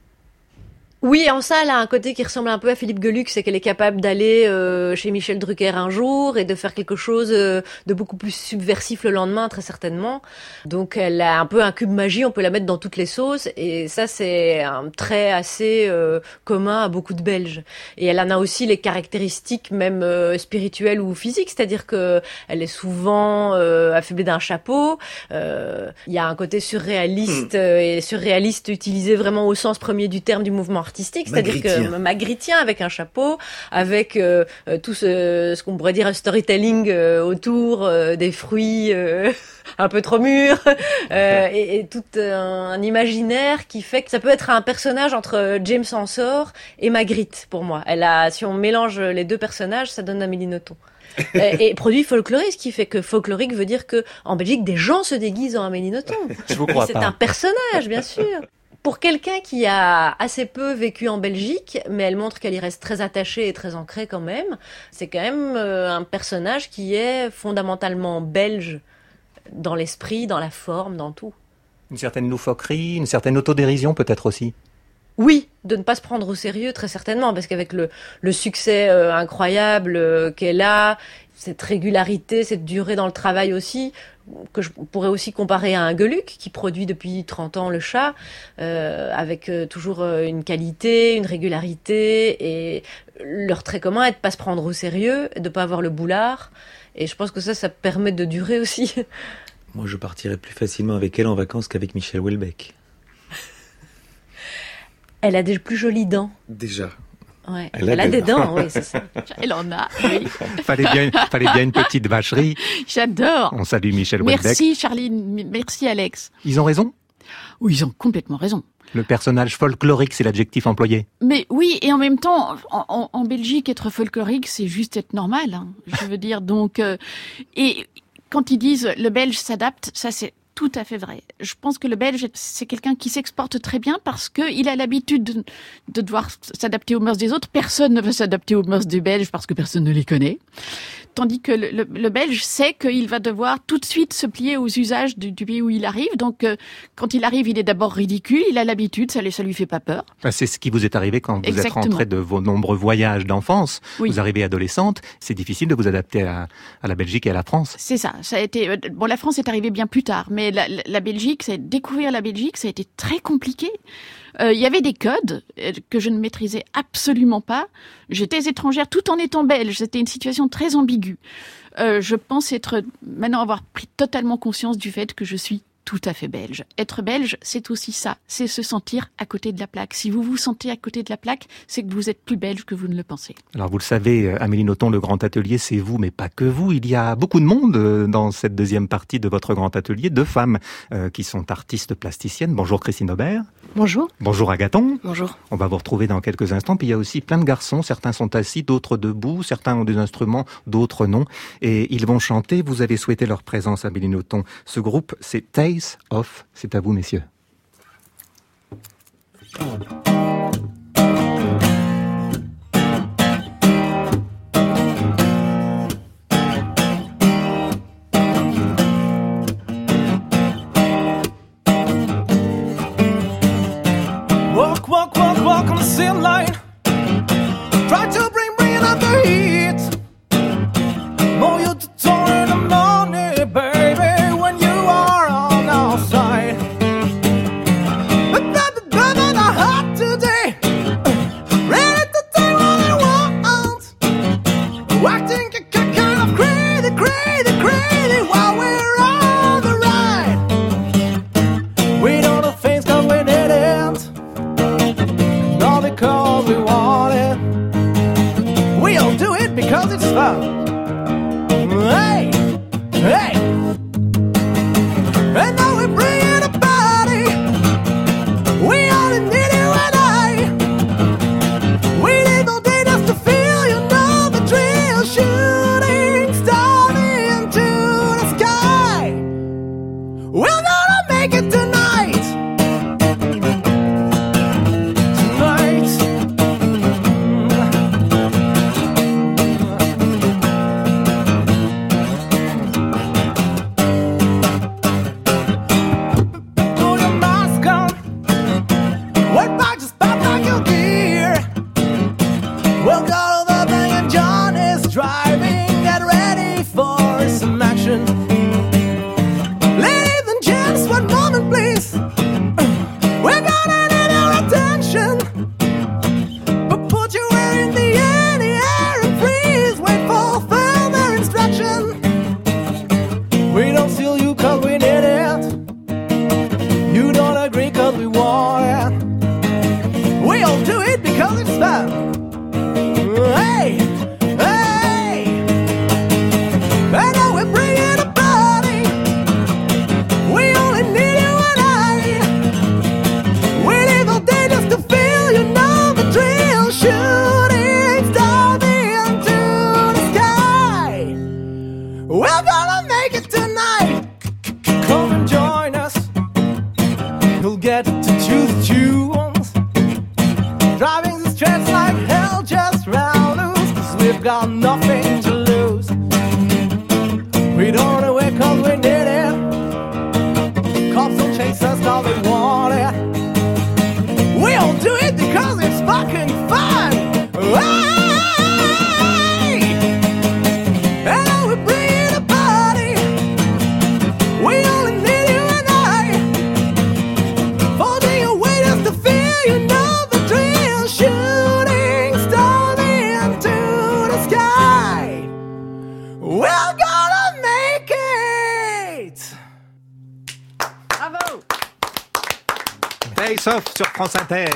Oui, en ça, elle a un côté qui ressemble un peu à Philippe Geluck, c'est qu'elle est capable d'aller chez Michel Drucker un jour et de faire quelque chose de beaucoup plus subversif le lendemain, très certainement. Donc elle a un peu un cube magie, on peut la mettre dans toutes les sauces, et ça c'est un trait assez commun à beaucoup de Belges. Et elle en a aussi les caractéristiques même spirituelles ou physiques, c'est-à-dire que elle est souvent affublée d'un chapeau. Il y a un côté surréaliste et surréaliste utilisé vraiment au sens premier du terme du mouvement artistique, c'est-à-dire que magritien avec un chapeau, avec tout ce qu'on pourrait dire un storytelling autour des fruits un peu trop mûrs et tout un imaginaire qui fait que ça peut être un personnage entre James Ensor et Magritte pour moi. Si on mélange les deux personnages, ça donne Amélie Nothomb. Et produit folklorique, qui fait que folklorique veut dire que en Belgique des gens se déguisent en Amélie Nothomb. Je vous crois c'est pas. un personnage, bien sûr. Pour quelqu'un qui a assez peu vécu en Belgique, mais elle montre qu'elle y reste très attachée et très ancrée quand même, c'est quand même un personnage qui est fondamentalement belge dans l'esprit, dans la forme, dans tout. Une certaine loufoquerie, une certaine autodérision peut-être aussi. Oui, de ne pas se prendre au sérieux, très certainement, parce qu'avec le succès incroyable qu'elle a, cette régularité, cette durée dans le travail aussi, que je pourrais aussi comparer à un Gueuluc qui produit depuis 30 ans le chat, avec toujours une qualité, une régularité, et leur trait commun est de pas se prendre au sérieux, de pas avoir le boulard, et je pense que ça permet de durer aussi. Moi, je partirais plus facilement avec elle en vacances qu'avec Michel Houellebecq. Elle a des plus jolies dents. Déjà. Ouais. Elle a des dents, oui, c'est ça. Elle en a, oui. Fallait bien une petite vacherie. J'adore. On salue Michel Houellebecq. Merci Charline, merci Alex. Ils ont raison ? Oui, ils ont complètement raison. Le personnage folklorique, c'est l'adjectif employé. Mais oui, et en même temps, en Belgique, être folklorique, c'est juste être normal. Hein. Je veux dire, donc... et quand ils disent « le Belge s'adapte », ça c'est tout à fait vrai. Je pense que le Belge, c'est quelqu'un qui s'exporte très bien parce qu'il a l'habitude de devoir s'adapter aux mœurs des autres. Personne ne veut s'adapter aux mœurs des Belges parce que personne ne les connaît. Tandis que le Belge sait qu'il va devoir tout de suite se plier aux usages du pays où il arrive. Donc, quand il arrive, il est d'abord ridicule, il a l'habitude, ça lui fait pas peur. C'est ce qui vous est arrivé quand vous Exactement. êtes rentrée de vos nombreux voyages d'enfance. Oui. Vous arrivez adolescente, c'est difficile de vous adapter à la Belgique et à la France. C'est ça. Ça a été bon. La France est arrivée bien plus tard, mais la Belgique, découvrir la Belgique, ça a été très compliqué. Il y avait des codes que je ne maîtrisais absolument pas. J'étais étrangère tout en étant belge. C'était une situation très ambiguë. Je pense maintenant avoir pris totalement conscience du fait que je suis tout à fait belge. Être belge, c'est aussi ça. C'est se sentir à côté de la plaque. Si vous vous sentez à côté de la plaque, c'est que vous êtes plus belge que vous ne le pensez. Alors vous le savez, Amélie Nothomb, le Grand Atelier, c'est vous, mais pas que vous. Il y a beaucoup de monde dans cette deuxième partie de votre Grand Atelier. 2 femmes qui sont artistes plasticiennes. Bonjour Christine Aubert. Bonjour. Bonjour Agathon. Bonjour. On va vous retrouver dans quelques instants. Puis il y a aussi plein de garçons. Certains sont assis, d'autres debout. Certains ont des instruments, d'autres non. Et ils vont chanter. Vous avez souhaité leur présence, Amélie Nothomb. Ce groupe, c'est Taste of. C'est à vous, messieurs. Walk, walk, walk, walk on the thin line. Try to bring up the heat. More you to turn the money, baby, when you are on our side. But the hot today. Ready to take what I want. Acting kind of crazy, crazy, crazy while we're on the ride. We know the things cause we did it. Not because we want it. We'll do it because it's fun. Hey, hey. And now we're bringing a party. We only need you and I. We need no day just to feel, you know the drill. Shooting stars into the sky. We're gonna make it tonight. Put your mask on. Work back, just pop like your gear. We'll go to the bank and John is driving. Get ready for some action. Ladies and gents, one moment please. We're gonna need your attention. But put your hair in the air and freeze. Wait for further instruction. We don't steal you cause we need it. You don't agree cause we want it. We'll do it because it's fun. Hey, hey. And now we're bringing a party. We only need you and I. We leave all day just to feel, you know the drill. Shooting stars into the sky. We're gonna make it tonight. Come and join us. You'll get to choose the tunes. Driving the streets like hell, just round loose. Cause we've got nothing to lose. We don't wanna wait cause we need it. Cops don't chase us cause we want it. We'll do it Days Off sur France Inter.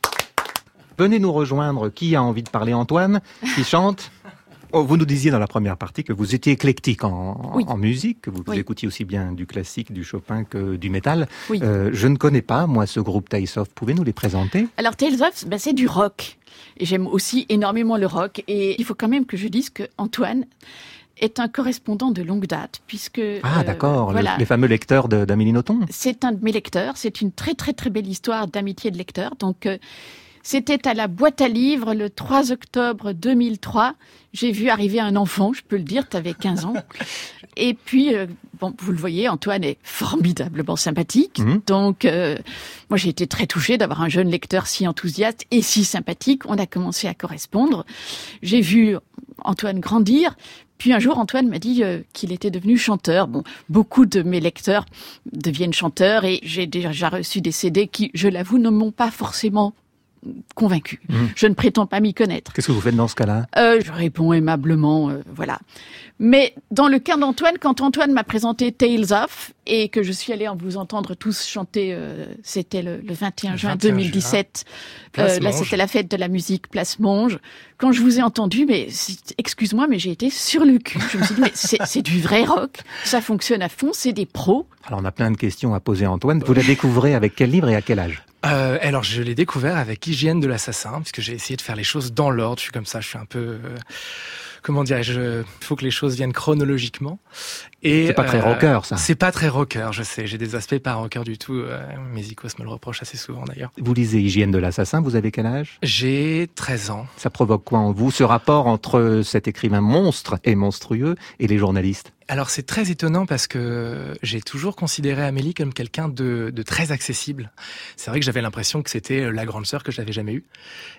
Venez nous rejoindre. Qui a envie de parler? Antoine, qui chante. Oh, vous nous disiez dans la première partie que vous étiez éclectique en musique, que vous écoutiez aussi bien du classique, du Chopin que du métal. Oui. Je ne connais pas, moi, ce groupe Tales of. Pouvez nous les présenter? Alors Tales of, c'est du rock. Et j'aime aussi énormément le rock. Et il faut quand même que je dise que Antoine est un correspondant de longue date, puisque... Ah d'accord, voilà. Les fameux lecteurs d'Amélie Nothomb. C'est un de mes lecteurs. C'est une très très très belle histoire d'amitié de lecteurs. Donc... c'était à la boîte à livres le 3 octobre 2003. J'ai vu arriver un enfant, je peux le dire, t'avais 15 ans. Et puis, vous le voyez, Antoine est formidablement sympathique. Donc, moi, j'ai été très touchée d'avoir un jeune lecteur si enthousiaste et si sympathique. On a commencé à correspondre. J'ai vu Antoine grandir. Puis un jour, Antoine m'a dit qu'il était devenu chanteur. Bon, beaucoup de mes lecteurs deviennent chanteurs et j'ai déjà reçu des CD qui, je l'avoue, ne m'ont pas forcément convaincu. Je ne prétends pas m'y connaître. Qu'est-ce que vous faites dans ce cas-là? Je réponds aimablement, voilà. Mais dans le cas d'Antoine, quand Antoine m'a présenté Tales of et que je suis allée en vous entendre tous chanter, c'était le 21 juin 2017. Là, c'était la fête de la musique Place Monge. Quand je vous ai entendu, mais excuse-moi, mais j'ai été sur le cul. Je me suis dit, mais c'est du vrai rock. Ça fonctionne à fond, c'est des pros. Alors, on a plein de questions à poser à Antoine. Vous la découvrez avec quel livre et à quel âge? Alors je l'ai découvert avec Hygiène de l'assassin, puisque j'ai essayé de faire les choses dans l'ordre. Je suis comme ça, je suis un peu... comment dirais-je, il faut que les choses viennent chronologiquement. Et c'est pas très rocker, ça. C'est pas très rocker, je sais. J'ai des aspects pas rocker du tout. Mes icos me le reprochent assez souvent d'ailleurs. Vous lisez Hygiène de l'assassin, vous avez quel âge? J'ai 13 ans. Ça provoque quoi en vous, ce rapport entre cet écrivain monstre et monstrueux et les journalistes? Alors c'est très étonnant parce que j'ai toujours considéré Amélie comme quelqu'un de très accessible. C'est vrai que j'avais l'impression que c'était la grande sœur que je n'avais jamais eue.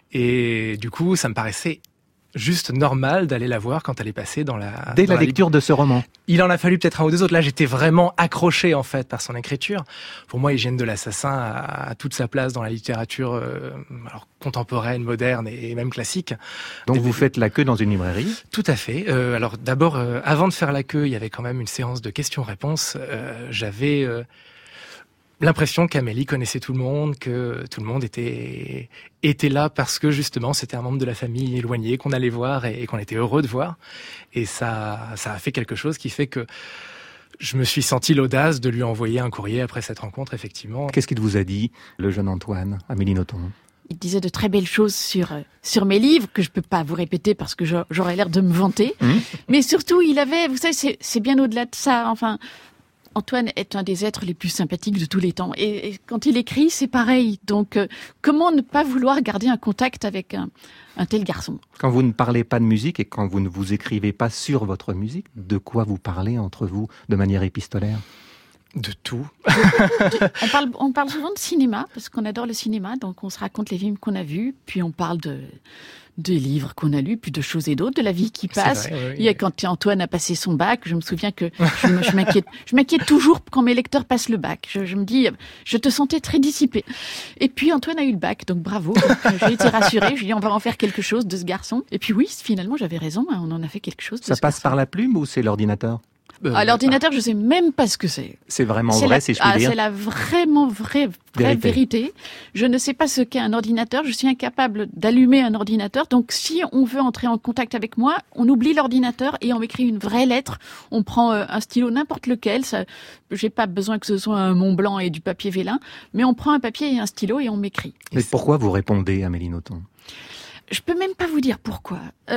Et du coup, ça me paraissait juste normal d'aller la voir quand elle est passée dans la... Dès la lecture de ce roman. Il en a fallu peut-être un ou deux autres. Là, j'étais vraiment accroché, en fait, par son écriture. Pour moi, Hygiène de l'assassin a toute sa place dans la littérature alors contemporaine, moderne et même classique. Donc vous faites la queue dans une librairie? Tout à fait. Alors d'abord, avant de faire la queue, il y avait quand même une séance de questions-réponses. J'avais... l'impression qu'Amélie connaissait tout le monde, que tout le monde était là parce que justement c'était un membre de la famille éloigné qu'on allait voir et qu'on était heureux de voir. Et ça a fait quelque chose qui fait que je me suis senti l'audace de lui envoyer un courrier après cette rencontre, effectivement. Qu'est-ce qu'il vous a dit, le jeune Antoine, Amélie Nothomb? Il disait de très belles choses sur mes livres, que je peux pas vous répéter parce que j'aurais l'air de me vanter. Mais surtout, il avait, vous savez, c'est bien au-delà de ça, enfin... Antoine est un des êtres les plus sympathiques de tous les temps. Et quand il écrit, c'est pareil. Donc, comment ne pas vouloir garder un contact avec un tel garçon? Quand vous ne parlez pas de musique et quand vous ne vous écrivez pas sur votre musique, de quoi vous parlez entre vous de manière épistolaire? De tout. On parle souvent de cinéma, parce qu'on adore le cinéma. Donc, on se raconte les films qu'on a vus. Puis, on parle des livres qu'on a lus, puis de choses et d'autres, de la vie qui passe. Vrai, oui. Il y a quand Antoine a passé son bac, je me souviens que je m'inquiète toujours quand mes lecteurs passent le bac. Je me dis, je te sentais très dissipé. Et puis Antoine a eu le bac, donc bravo. Donc, j'ai été rassurée, je lui ai dit, on va en faire quelque chose de ce garçon. Et puis oui, finalement, j'avais raison, hein, on en a fait quelque chose de Ça ce passe garçon. par la plume ou c'est l'ordinateur? À l'ordinateur, je sais même pas ce que c'est. C'est vraiment vrai, si je puis dire. C'est la vraiment vraie vérité. Je ne sais pas ce qu'est un ordinateur. Je suis incapable d'allumer un ordinateur. Donc, si on veut entrer en contact avec moi, on oublie l'ordinateur et on m'écrit une vraie lettre. On prend un stylo, n'importe lequel. J'ai pas besoin que ce soit un Mont Blanc et du papier vélin, mais on prend un papier et un stylo et on m'écrit. Mais pourquoi vous répondez, Amélie Nothomb? Je peux même pas vous dire pourquoi.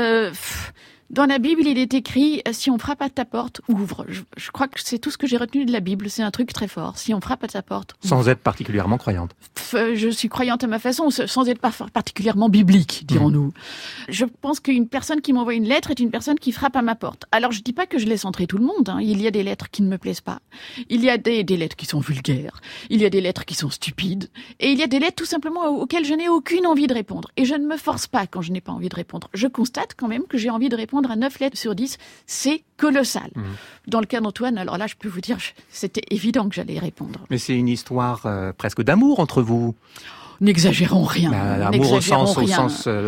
Dans la Bible, il est écrit « Si on frappe à ta porte, ouvre ». Je crois que c'est tout ce que j'ai retenu de la Bible. C'est un truc très fort. Si on frappe à ta porte, ouvre. Sans être particulièrement croyante. Je suis croyante à ma façon, sans être particulièrement biblique, dirons-nous. Je pense qu'une personne qui m'envoie une lettre est une personne qui frappe à ma porte. Alors, je dis pas que je laisse entrer tout le monde. Hein. Il y a des lettres qui ne me plaisent pas. Il y a des lettres qui sont vulgaires. Il y a des lettres qui sont stupides. Et il y a des lettres tout simplement auxquelles je n'ai aucune envie de répondre. Et je ne me force pas quand je n'ai pas envie de répondre. Je constate quand même que j'ai envie de répondre à 9 lettres sur 10. C'est colossal. Dans le cas d'Antoine, alors là, je peux vous dire, c'était évident que j'allais y répondre. Mais c'est une histoire presque d'amour entre vous. N'exagérons rien. L'amour au sens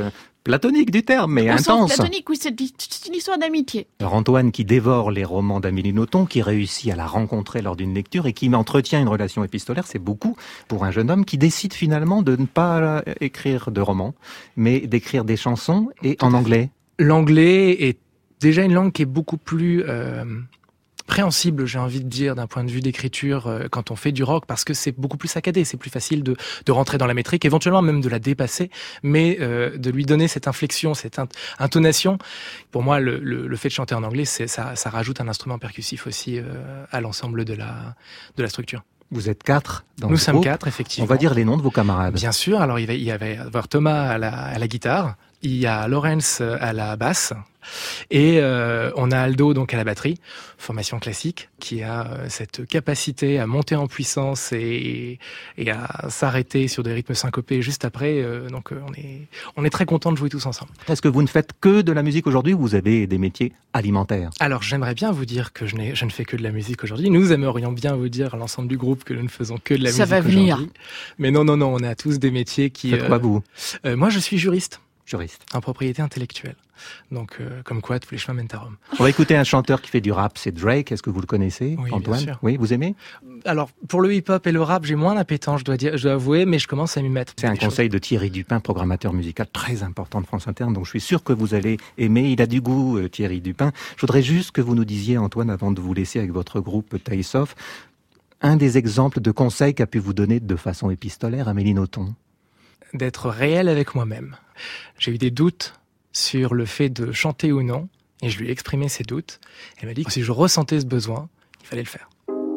platonique du terme, mais Au sens intense. platonique, oui, c'est une histoire d'amitié. Alors Antoine, qui dévore les romans d'Amélie Nothomb, qui réussit à la rencontrer lors d'une lecture et qui entretient une relation épistolaire, c'est beaucoup pour un jeune homme qui décide finalement de ne pas écrire de romans, mais d'écrire des chansons et en anglais. L'anglais est déjà une langue qui est beaucoup plus préhensible, j'ai envie de dire, d'un point de vue d'écriture quand on fait du rock, parce que c'est beaucoup plus saccadé, c'est plus facile de rentrer dans la métrique, éventuellement même de la dépasser, mais de lui donner cette inflexion, cette intonation. Pour moi, le fait de chanter en anglais, ça rajoute un instrument percussif aussi à l'ensemble de la structure. Vous êtes 4 dans Nous le sommes groupe. 4, effectivement. On va dire les noms de vos camarades. Bien sûr, alors il y avait avoir Thomas à la guitare, il y a Laurence à la basse, et on a Aldo donc à la batterie, formation classique, qui a cette capacité à monter en puissance et à s'arrêter sur des rythmes syncopés juste après. Donc on est très contents de jouer tous ensemble. Est-ce que vous ne faites que de la musique aujourd'hui ou vous avez des métiers alimentaires? Alors j'aimerais bien vous dire que je ne fais que de la musique aujourd'hui. Nous aimerions bien vous dire à l'ensemble du groupe que nous ne faisons que de la musique aujourd'hui. Ça va venir. Mais non, on a tous des métiers qui... Faites quoi vous? Moi je suis juriste. Juriste. En propriété intellectuelle. Donc, comme quoi, tous les chemins mènent à Rome. On va écouter un chanteur qui fait du rap, c'est Drake. Est-ce que vous le connaissez, Oui, Antoine? bien sûr. Oui, vous aimez? Alors, pour le hip-hop et le rap, j'ai moins d'appétence, je dois avouer, mais je commence à m'y mettre. C'est un conseil de Thierry Dupin, programmateur musical très important de France Inter, donc je suis sûr que vous allez aimer. Il a du goût, Thierry Dupin. Je voudrais juste que vous nous disiez, Antoine, avant de vous laisser avec votre groupe Taïsof, un des exemples de conseils qu'a pu vous donner de façon épistolaire Amélie Nothomb. D'être réel avec moi-même. J'ai eu des doutes sur le fait de chanter ou non, et je lui ai exprimé ces doutes. Elle m'a dit que si je ressentais ce besoin, il fallait le faire.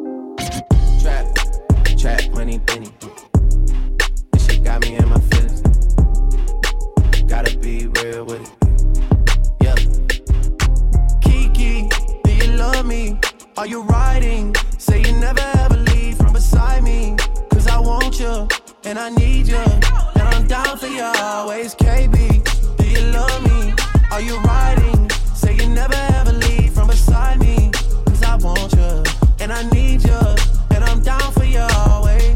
Trap money, Benny. This shit got me in my feelings. Gotta be real with it. Yeah. Kiki, do you love me? Are you riding? Say you never ever leave from beside me. Cause I want you, and I need you. And I'm down for you always, KB. Do you love me? Are you riding? Say you never ever leave from beside me. Cause I want you, and I need you. And I'm down for you always.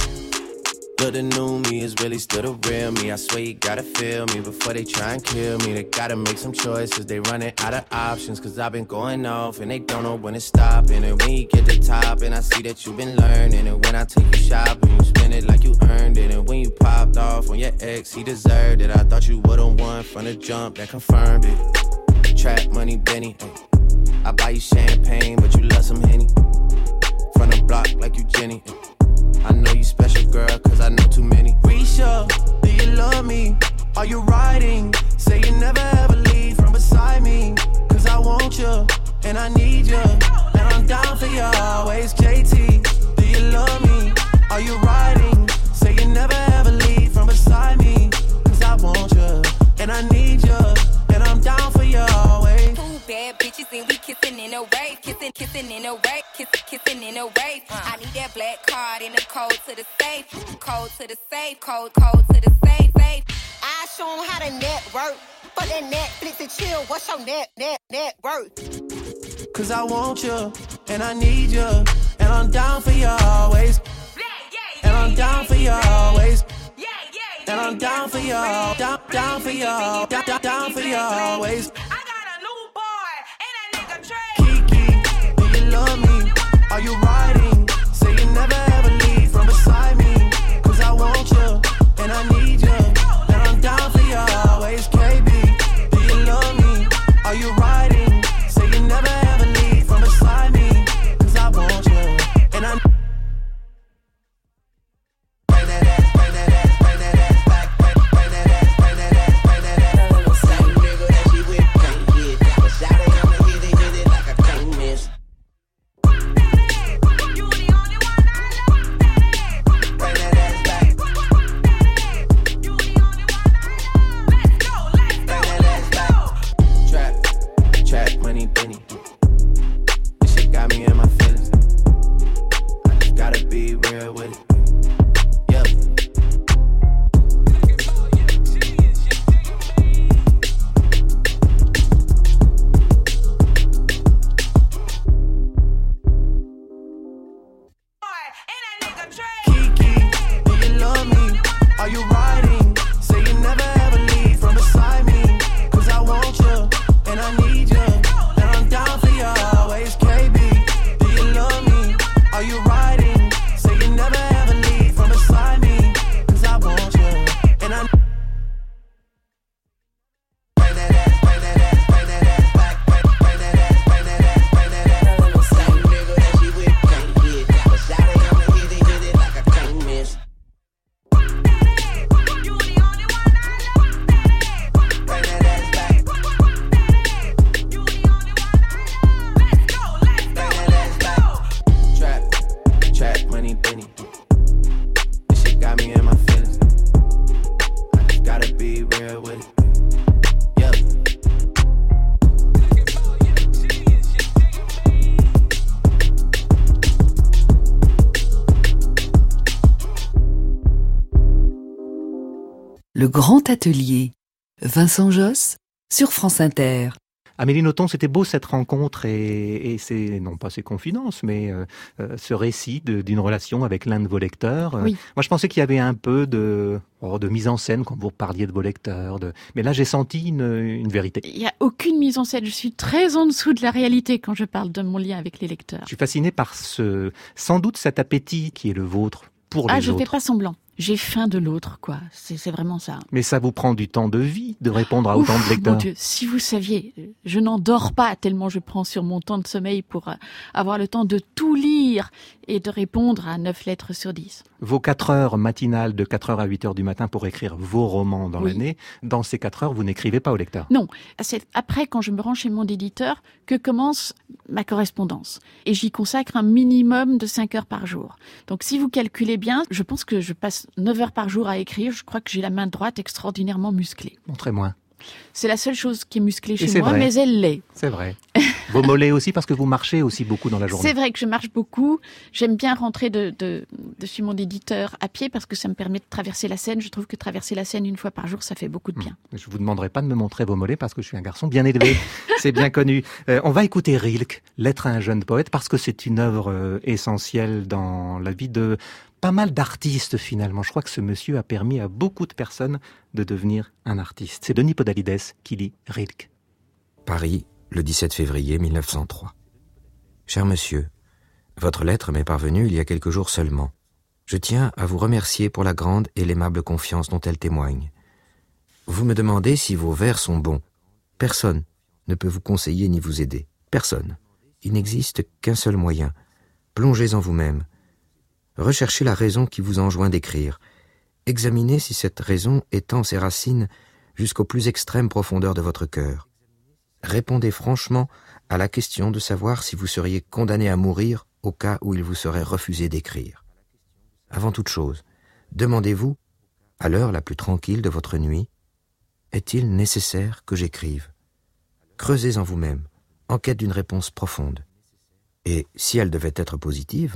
But the new me is really still the real me. I swear you gotta feel me before they try and kill me. They gotta make some choices, they running out of options. Cause I've been going off and they don't know when to stop. And when you get to top and I see that you've been learning. And when I take you shopping, you spend it like you earned it. And when you popped off on your ex, he deserved it. I thought you would've won from the jump, that confirmed it. Trap money, Benny, I buy you champagne, but you love some Henny. From the block like you Jenny. I know you special, girl, cause I know too many. Risha, do you love me? Are you riding? Say you never ever leave from beside me. Cause I want you, and I need you. And I'm down for you always, JT. Do you love me? Are you riding? Say you never ever leave from beside me. Cause I want you, and I need you. And I'm down for you always. Two bad bitches and we kissing in a wave, kissing in a wave, kissing in a wave. I need that black card and the code to the safe, code to the safe, code to the safe. I show 'em how to network. For that Netflix and chill, what's your net worth? Cause I want you, and I need you. And I'm down for you always. And I'm down for you always. And I'm down for you, down for you, down for you always. I got a new boy and that nigga Trey. Kiki, do you love me? Are you riding? Say you never ever leave from beside me. Cause I want you, and I need you. And I'm down for you always, KB. Do you love me? Are you riding? Say you never ever leave from beside me. Cause I want you, and I Le grand atelier. Vincent Josse sur France Inter. Amélie Nothomb, c'était beau cette rencontre et c'est, non pas ces confidences, mais ce récit d'une relation avec l'un de vos lecteurs. Oui. Moi, je pensais qu'il y avait un peu de mise en scène quand vous parliez de vos lecteurs. Mais là, j'ai senti une vérité. Il n'y a aucune mise en scène. Je suis très en dessous de la réalité quand je parle de mon lien avec les lecteurs. Je suis fasciné par sans doute cet appétit qui est le vôtre pour les autres. Je fais pas semblant. J'ai faim de l'autre, quoi. C'est vraiment ça. Mais ça vous prend du temps de vie de répondre à autant de lecteurs. Mon Dieu, si vous saviez, je n'en dors pas tellement je prends sur mon temps de sommeil pour avoir le temps de tout lire et de répondre à 9 lettres sur 10. Vos 4 heures matinales de 4 heures à 8 heures du matin pour écrire vos romans dans l'année, dans ces 4 heures, vous n'écrivez pas au lecteur. Non, c'est après, quand je me rends chez mon éditeur, que commence ma correspondance. Et j'y consacre un minimum de 5 heures par jour. Donc si vous calculez bien, je pense que je passe 9 heures par jour à écrire. Je crois que j'ai la main droite extraordinairement musclée. Montrez-moi. C'est la seule chose qui est musclée chez c'est moi, vrai. mais elle l'est. C'est vrai. Vos mollets aussi, parce que vous marchez aussi beaucoup dans la journée. C'est vrai que je marche beaucoup. J'aime bien rentrer de chez mon éditeur à pied parce que ça me permet de traverser la Seine. Je trouve que traverser la Seine une fois par jour, ça fait beaucoup de bien. Je vous demanderai pas de me montrer vos mollets parce que je suis un garçon bien élevé. C'est bien connu. On va écouter Rilke, Lettre à un jeune poète, parce que c'est une œuvre essentielle dans la vie de pas mal d'artistes finalement. Je crois que ce monsieur a permis à beaucoup de personnes de devenir un artiste. C'est Denis Podalides qui lit Rilke. Paris, le 17 février 1903. Cher monsieur, votre lettre m'est parvenue il y a quelques jours seulement. Je tiens à vous remercier pour la grande et l'aimable confiance dont elle témoigne. Vous me demandez si vos vers sont bons. Personne ne peut vous conseiller ni vous aider. Personne. Il n'existe qu'un seul moyen. Plongez en vous-même. Recherchez la raison qui vous enjoint d'écrire. Examinez si cette raison étend ses racines jusqu'aux plus extrêmes profondeurs de votre cœur. Répondez franchement à la question de savoir si vous seriez condamné à mourir au cas où il vous serait refusé d'écrire. Avant toute chose, demandez-vous, à l'heure la plus tranquille de votre nuit, est-il nécessaire que j'écrive ? Creusez en vous-même, en quête d'une réponse profonde. Et si elle devait être positive,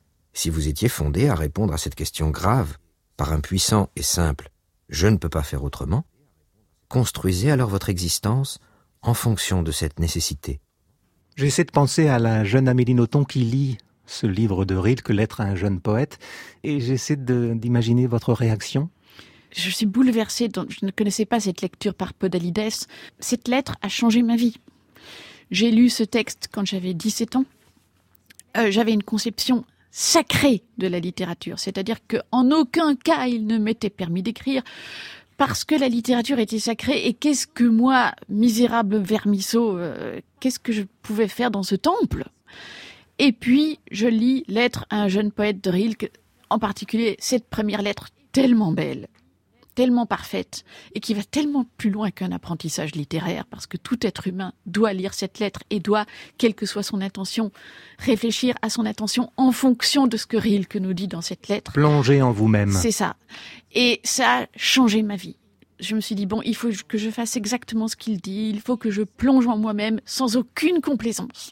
si vous étiez fondé à répondre à cette question grave, par un puissant et simple « je ne peux pas faire autrement », construisez alors votre existence en fonction de cette nécessité. J'essaie de penser à la jeune Amélie Nothomb qui lit ce livre de Rilke, Lettre à un jeune poète, et j'essaie d'imaginer votre réaction. Je suis bouleversée, je ne connaissais pas cette lecture par Podalides. Cette lettre a changé ma vie. J'ai lu ce texte quand j'avais 17 ans. J'avais une conception sacrée de la littérature, c'est-à-dire qu'en aucun cas il ne m'était permis d'écrire parce que la littérature était sacrée. Et qu'est-ce que moi, misérable vermisseau, qu'est-ce que je pouvais faire dans ce temple ? Et puis je lis Lettre à un jeune poète de Rilke, en particulier cette première lettre tellement belle, tellement parfaite, et qui va tellement plus loin qu'un apprentissage littéraire, parce que tout être humain doit lire cette lettre et doit, quelle que soit son intention, réfléchir à son intention en fonction de ce que Rilke nous dit dans cette lettre. Plongez en vous-même. C'est ça. Et ça a changé ma vie. Je me suis dit, bon, il faut que je fasse exactement ce qu'il dit, il faut que je plonge en moi-même sans aucune complaisance.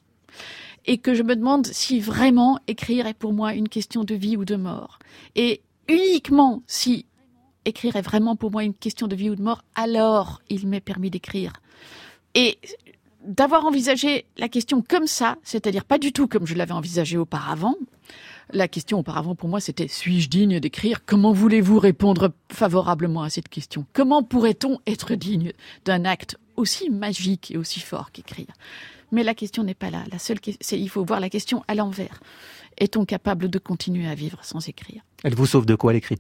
Et que je me demande si vraiment écrire est pour moi une question de vie ou de mort. Et uniquement si écrire est vraiment pour moi une question de vie ou de mort, alors il m'est permis d'écrire. Et d'avoir envisagé la question comme ça, c'est-à-dire pas du tout comme je l'avais envisagé auparavant. La question auparavant pour moi c'était « suis-je digne d'écrire ?» Comment voulez-vous répondre favorablement à cette question ? Comment pourrait-on être digne d'un acte aussi magique et aussi fort qu'écrire ? Mais la question n'est pas là. La seule c'est il faut voir la question à l'envers. Est-on capable de continuer à vivre sans écrire ? Elle vous sauve de quoi, l'écriture ?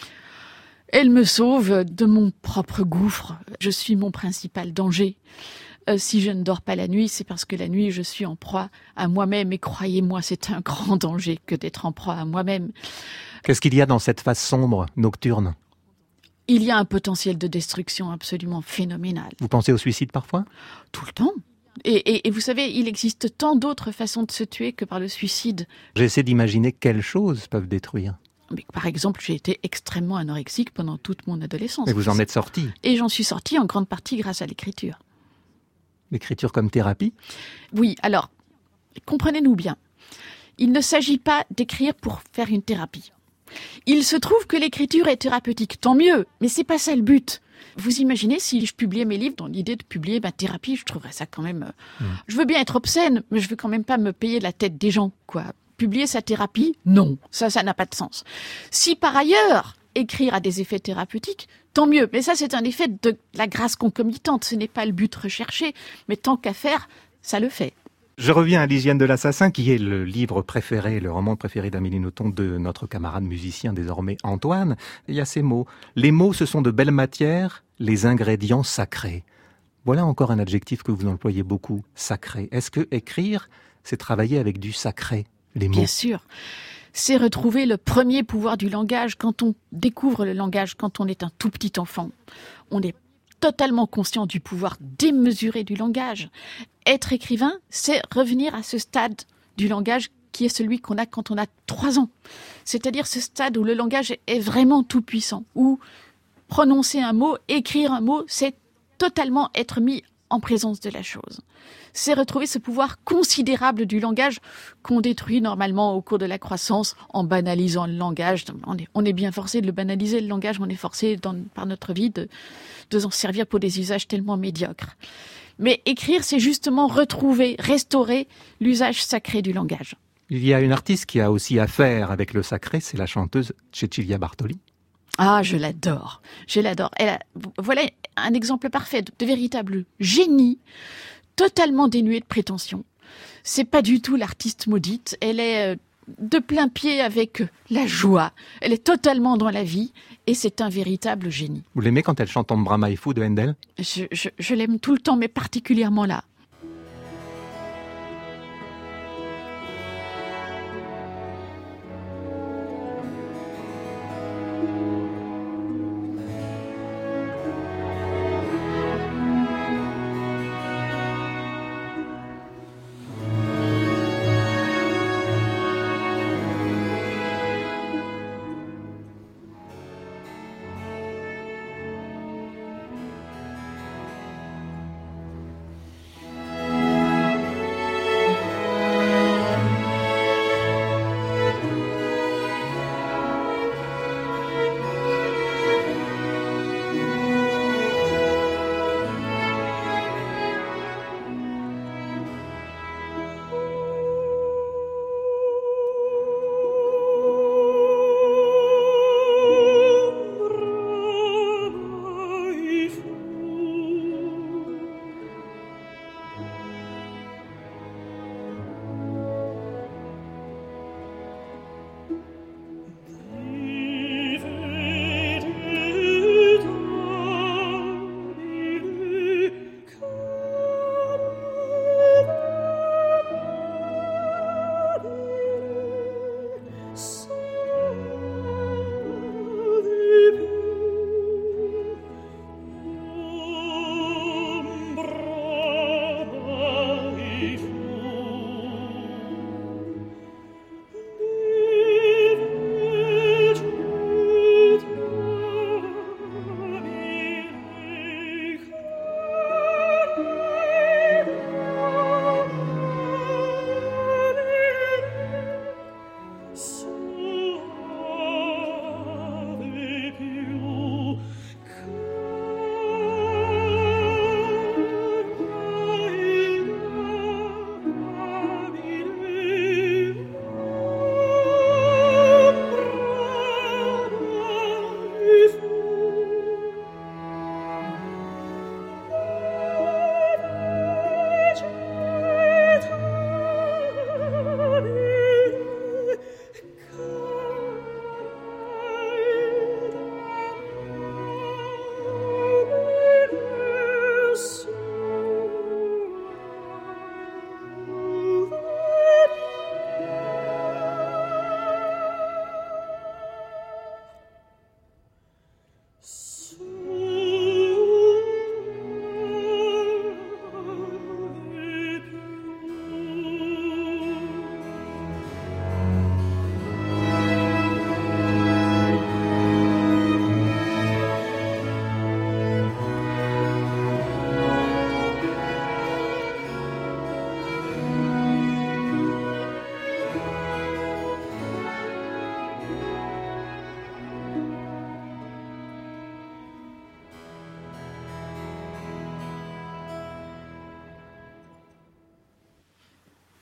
Elle me sauve de mon propre gouffre. Je suis mon principal danger. Si je ne dors pas la nuit, c'est parce que la nuit, je suis en proie à moi-même. Et croyez-moi, c'est un grand danger que d'être en proie à moi-même. Qu'est-ce qu'il y a dans cette phase sombre, nocturne ? Il y a un potentiel de destruction absolument phénoménal. Vous pensez au suicide parfois ? Tout le temps. Et vous savez, il existe tant d'autres façons de se tuer que par le suicide. J'essaie d'imaginer quelles choses peuvent détruire. Mais par exemple, j'ai été extrêmement anorexique pendant toute mon adolescence. Mais vous en êtes sortie. Et j'en suis sortie en grande partie grâce à l'écriture. L'écriture comme thérapie ? Oui, alors, comprenez-nous bien. Il ne s'agit pas d'écrire pour faire une thérapie. Il se trouve que l'écriture est thérapeutique, tant mieux, mais c'est pas ça le but. Vous imaginez si je publiais mes livres dans l'idée de publier ma thérapie, je trouverais ça quand même... Je veux bien être obscène, mais je veux quand même pas me payer la tête des gens, quoi. Publier sa thérapie, non, ça n'a pas de sens. Si par ailleurs, écrire a des effets thérapeutiques, tant mieux. Mais ça, c'est un effet de la grâce concomitante, ce n'est pas le but recherché, mais tant qu'à faire, ça le fait. Je reviens à L'hygiène de l'assassin, qui est le livre préféré, le roman préféré d'Amélie Nothomb, de notre camarade musicien désormais Antoine. Il y a ces mots. Les mots, ce sont de belles matières, les ingrédients sacrés. Voilà encore un adjectif que vous employez beaucoup, sacré. Est-ce que écrire, c'est travailler avec du sacré, les mots? Bien sûr. C'est retrouver le premier pouvoir du langage. Quand on découvre le langage, quand on est un tout petit enfant, on est totalement conscient du pouvoir démesuré du langage. Être écrivain, c'est revenir à ce stade du langage qui est celui qu'on a quand on a 3 ans. C'est-à-dire ce stade où le langage est vraiment tout puissant, où prononcer un mot, écrire un mot, c'est totalement être mis en présence de la chose. C'est retrouver ce pouvoir considérable du langage qu'on détruit normalement au cours de la croissance en banalisant le langage. On est bien forcé de le banaliser, le langage, on est forcé par notre vie de s'en servir pour des usages tellement médiocres. Mais écrire, c'est justement retrouver, restaurer l'usage sacré du langage. Il y a une artiste qui a aussi affaire avec le sacré, c'est la chanteuse Cecilia Bartoli. Ah, je l'adore. Je l'adore. Voilà un exemple parfait de véritable génie, totalement dénué de prétention. C'est pas du tout l'artiste maudite. Elle est de plein pied avec la joie. Elle est totalement dans la vie et c'est un véritable génie. Vous l'aimez quand elle chante Ombra Mai Fu de Handel? Je l'aime tout le temps, mais particulièrement là.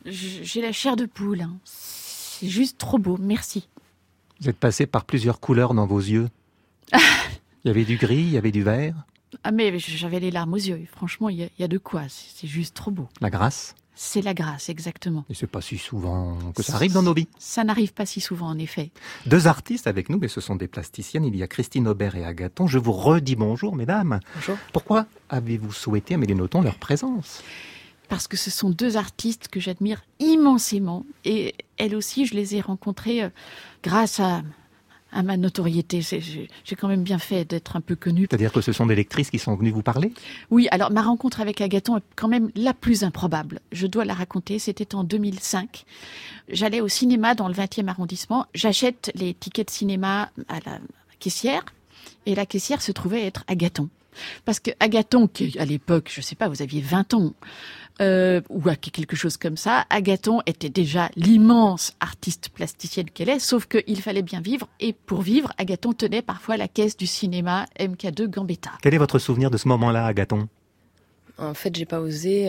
J'ai la chair de poule. Hein. C'est juste trop beau. Merci. Vous êtes passé par plusieurs couleurs dans vos yeux. Il y avait du gris, il y avait du vert. Ah mais j'avais les larmes aux yeux. Franchement, il y a de quoi. C'est juste trop beau. La grâce. C'est la grâce, exactement. Et c'est pas si souvent que ça arrive dans nos vies. Ça n'arrive pas si souvent, en effet. 2 artistes avec nous, mais ce sont des plasticiennes. Il y a Christine Aubert et Agathon. Je vous redis bonjour, mesdames. Bonjour. Pourquoi avez-vous souhaité, Amélie Nothomb, leur présence ? Parce que ce sont 2 artistes que j'admire immensément. Et elles aussi, je les ai rencontrées grâce à ma notoriété. J'ai quand même bien fait d'être un peu connue. C'est-à-dire que ce sont des lectrices qui sont venues vous parler ? Oui, alors ma rencontre avec Agathon est quand même la plus improbable. Je dois la raconter, c'était en 2005. J'allais au cinéma dans le 20e arrondissement. J'achète les tickets de cinéma à la caissière. Et la caissière se trouvait être Agathon. Parce que Agathon, qui à l'époque, je sais pas, vous aviez 20 ans, ou quelque chose comme ça, Agathon était déjà l'immense artiste plasticienne qu'elle est, sauf qu'il fallait bien vivre, et pour vivre, Agathon tenait parfois la caisse du cinéma MK2 Gambetta. Quel est votre souvenir de ce moment-là, Agathon ? En fait, j'ai pas osé,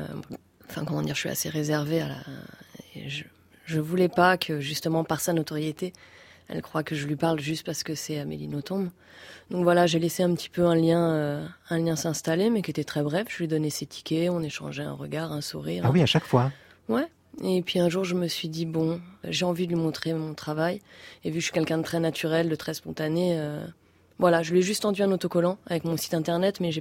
je suis assez réservée je voulais pas que, justement, par sa notoriété, elle croit que je lui parle juste parce que c'est Amélie Nothomb. Donc voilà, j'ai laissé un petit peu un lien s'installer, mais qui était très bref. Je lui donnais ses tickets, on échangeait un regard, un sourire. Ah oui, à chaque fois. Ouais. Et puis un jour, je me suis dit, bon, j'ai envie de lui montrer mon travail. Et vu que je suis quelqu'un de très naturel, de très spontané, je lui ai juste tendu un autocollant avec mon site internet, mais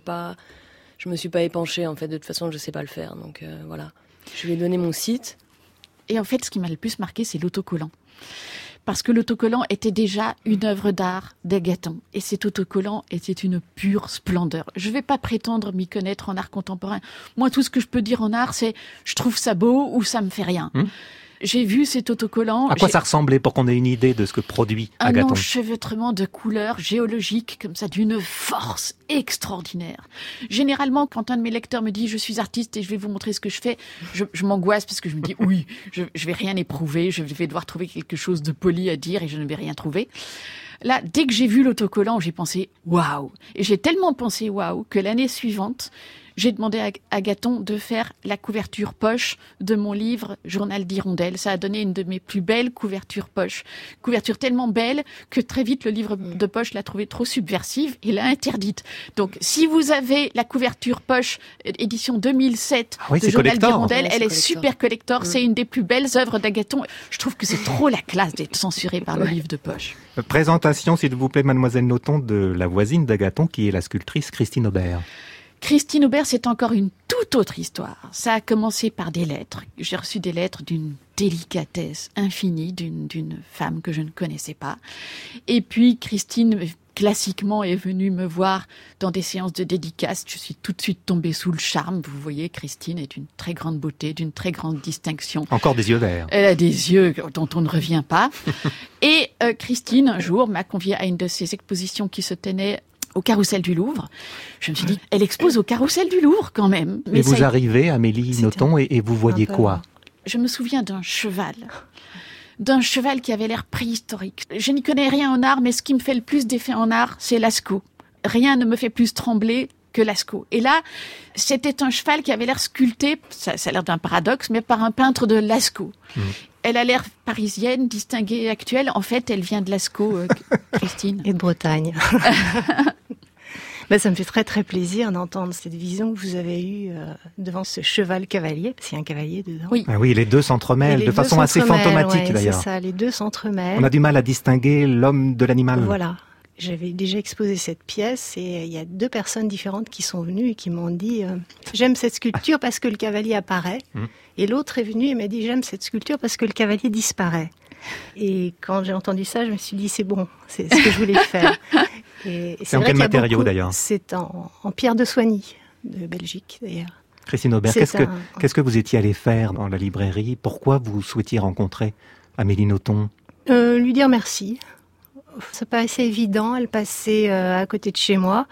je me suis pas épanchée, en fait. De toute façon, je sais pas le faire. Donc voilà. Je lui ai donné mon site. Et en fait, ce qui m'a le plus marqué, c'est l'autocollant. Parce que l'autocollant était déjà une œuvre d'art d'Agathon. Et cet autocollant était une pure splendeur. Je ne vais pas prétendre m'y connaître en art contemporain. Moi, tout ce que je peux dire en art, c'est je trouve ça beau ou ça me fait rien. J'ai vu cet autocollant. À quoi ça ressemblait pour qu'on ait une idée de ce que produit Agathon ? Un enchevêtrement de couleurs géologiques comme ça, d'une force extraordinaire. Généralement, quand un de mes lecteurs me dit « je suis artiste et je vais vous montrer ce que je fais », je m'angoisse parce que je me dis « oui, je vais rien éprouver, je vais devoir trouver quelque chose de poli à dire et je ne vais rien trouver ». Là, dès que j'ai vu l'autocollant, j'ai pensé « waouh ». Et j'ai tellement pensé « waouh » que l'année suivante, j'ai demandé à Agathon de faire la couverture poche de mon livre Journal d'Hirondelle. Ça a donné une de mes plus belles couvertures poche. Couverture tellement belle que très vite le livre de poche l'a trouvée trop subversive et l'a interdite. Donc, si vous avez la couverture poche édition 2007 de Journal d'Hirondelle, elle est super collector. C'est une des plus belles œuvres d'Agathon. Je trouve que c'est trop la classe d'être censuré par le livre de poche. Présentation, s'il vous plaît, mademoiselle Nothomb, de la voisine d'Agathon, qui est la sculptrice Christine Aubert. Christine Aubert, c'est encore une toute autre histoire. Ça a commencé par des lettres. J'ai reçu des lettres d'une délicatesse infinie d'une femme que je ne connaissais pas. Et puis Christine, classiquement, est venue me voir dans des séances de dédicaces. Je suis tout de suite tombée sous le charme. Vous voyez, Christine est d'une très grande beauté, d'une très grande distinction. Encore des yeux verts. Elle a des yeux dont on ne revient pas. Et Christine, un jour, m'a conviée à une de ses expositions qui se tenait au Carrousel du Louvre. Je me suis dit, elle expose au Carrousel du Louvre quand même. Mais vous arrivez, Amélie Nothomb, et vous voyez quoi ? Je me souviens d'un cheval qui avait l'air préhistorique. Je n'y connais rien en art, mais ce qui me fait le plus d'effet en art, c'est Lascaux. Rien ne me fait plus trembler que Lascaux. Et là, c'était un cheval qui avait l'air sculpté, ça a l'air d'un paradoxe, mais par un peintre de Lascaux. Elle a l'air parisienne, distinguée, actuelle. En fait, elle vient de Lascaux, Christine. Et de Bretagne. Ça me fait très très plaisir d'entendre cette vision que vous avez eue devant ce cheval cavalier, parce qu'il y a un cavalier dedans. Oui, les deux s'entremêlent de façon assez fantomatique d'ailleurs. C'est ça, les deux s'entremêlent. On a du mal à distinguer l'homme de l'animal. Voilà. J'avais déjà exposé cette pièce et il y a 2 personnes différentes qui sont venues et qui m'ont dit j'aime cette sculpture parce que le cavalier apparaît. Et l'autre est venu et m'a dit j'aime cette sculpture parce que le cavalier disparaît. Et quand j'ai entendu ça, je me suis dit c'est bon, c'est ce que je voulais faire. Et c'est en quel matériau d'ailleurs ? C'est en pierre de Soigny, de Belgique d'ailleurs. Christine Aubert, qu'est-ce que vous étiez allée faire dans la librairie ? Pourquoi vous souhaitiez rencontrer Amélie Nothomb ? Lui dire merci. Ça paraissait évident, elle passait à côté de chez moi.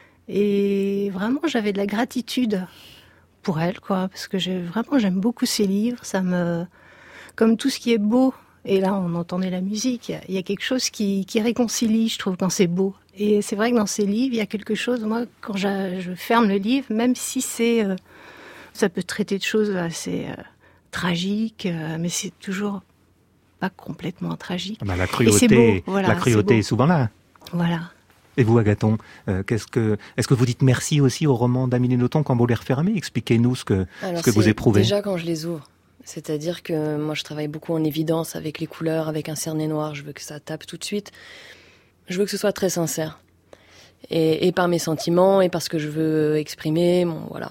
Et vraiment, j'avais de la gratitude pour elle, parce que j'aime beaucoup ses livres. Comme tout ce qui est beau, et là on entendait la musique, il y a quelque chose qui réconcilie, je trouve, quand c'est beau. Et c'est vrai que dans ces livres, il y a quelque chose, moi, quand je ferme le livre, même si ça peut traiter de choses assez tragique, mais c'est toujours pas complètement tragique. La Et cruauté, c'est beau, voilà, la cruauté c'est beau. est souvent là. Voilà. Et vous, Agathon, est-ce que vous dites merci aussi aux romans d'Amélie Nothomb quand vous les refermez? Expliquez-nous ce que vous c'est éprouvez. Déjà quand je les ouvre. C'est-à-dire que moi je travaille beaucoup en évidence avec les couleurs, avec un cerné noir, je veux que ça tape tout de suite. Je veux que ce soit très sincère. Et par mes sentiments, et parce que je veux exprimer, voilà.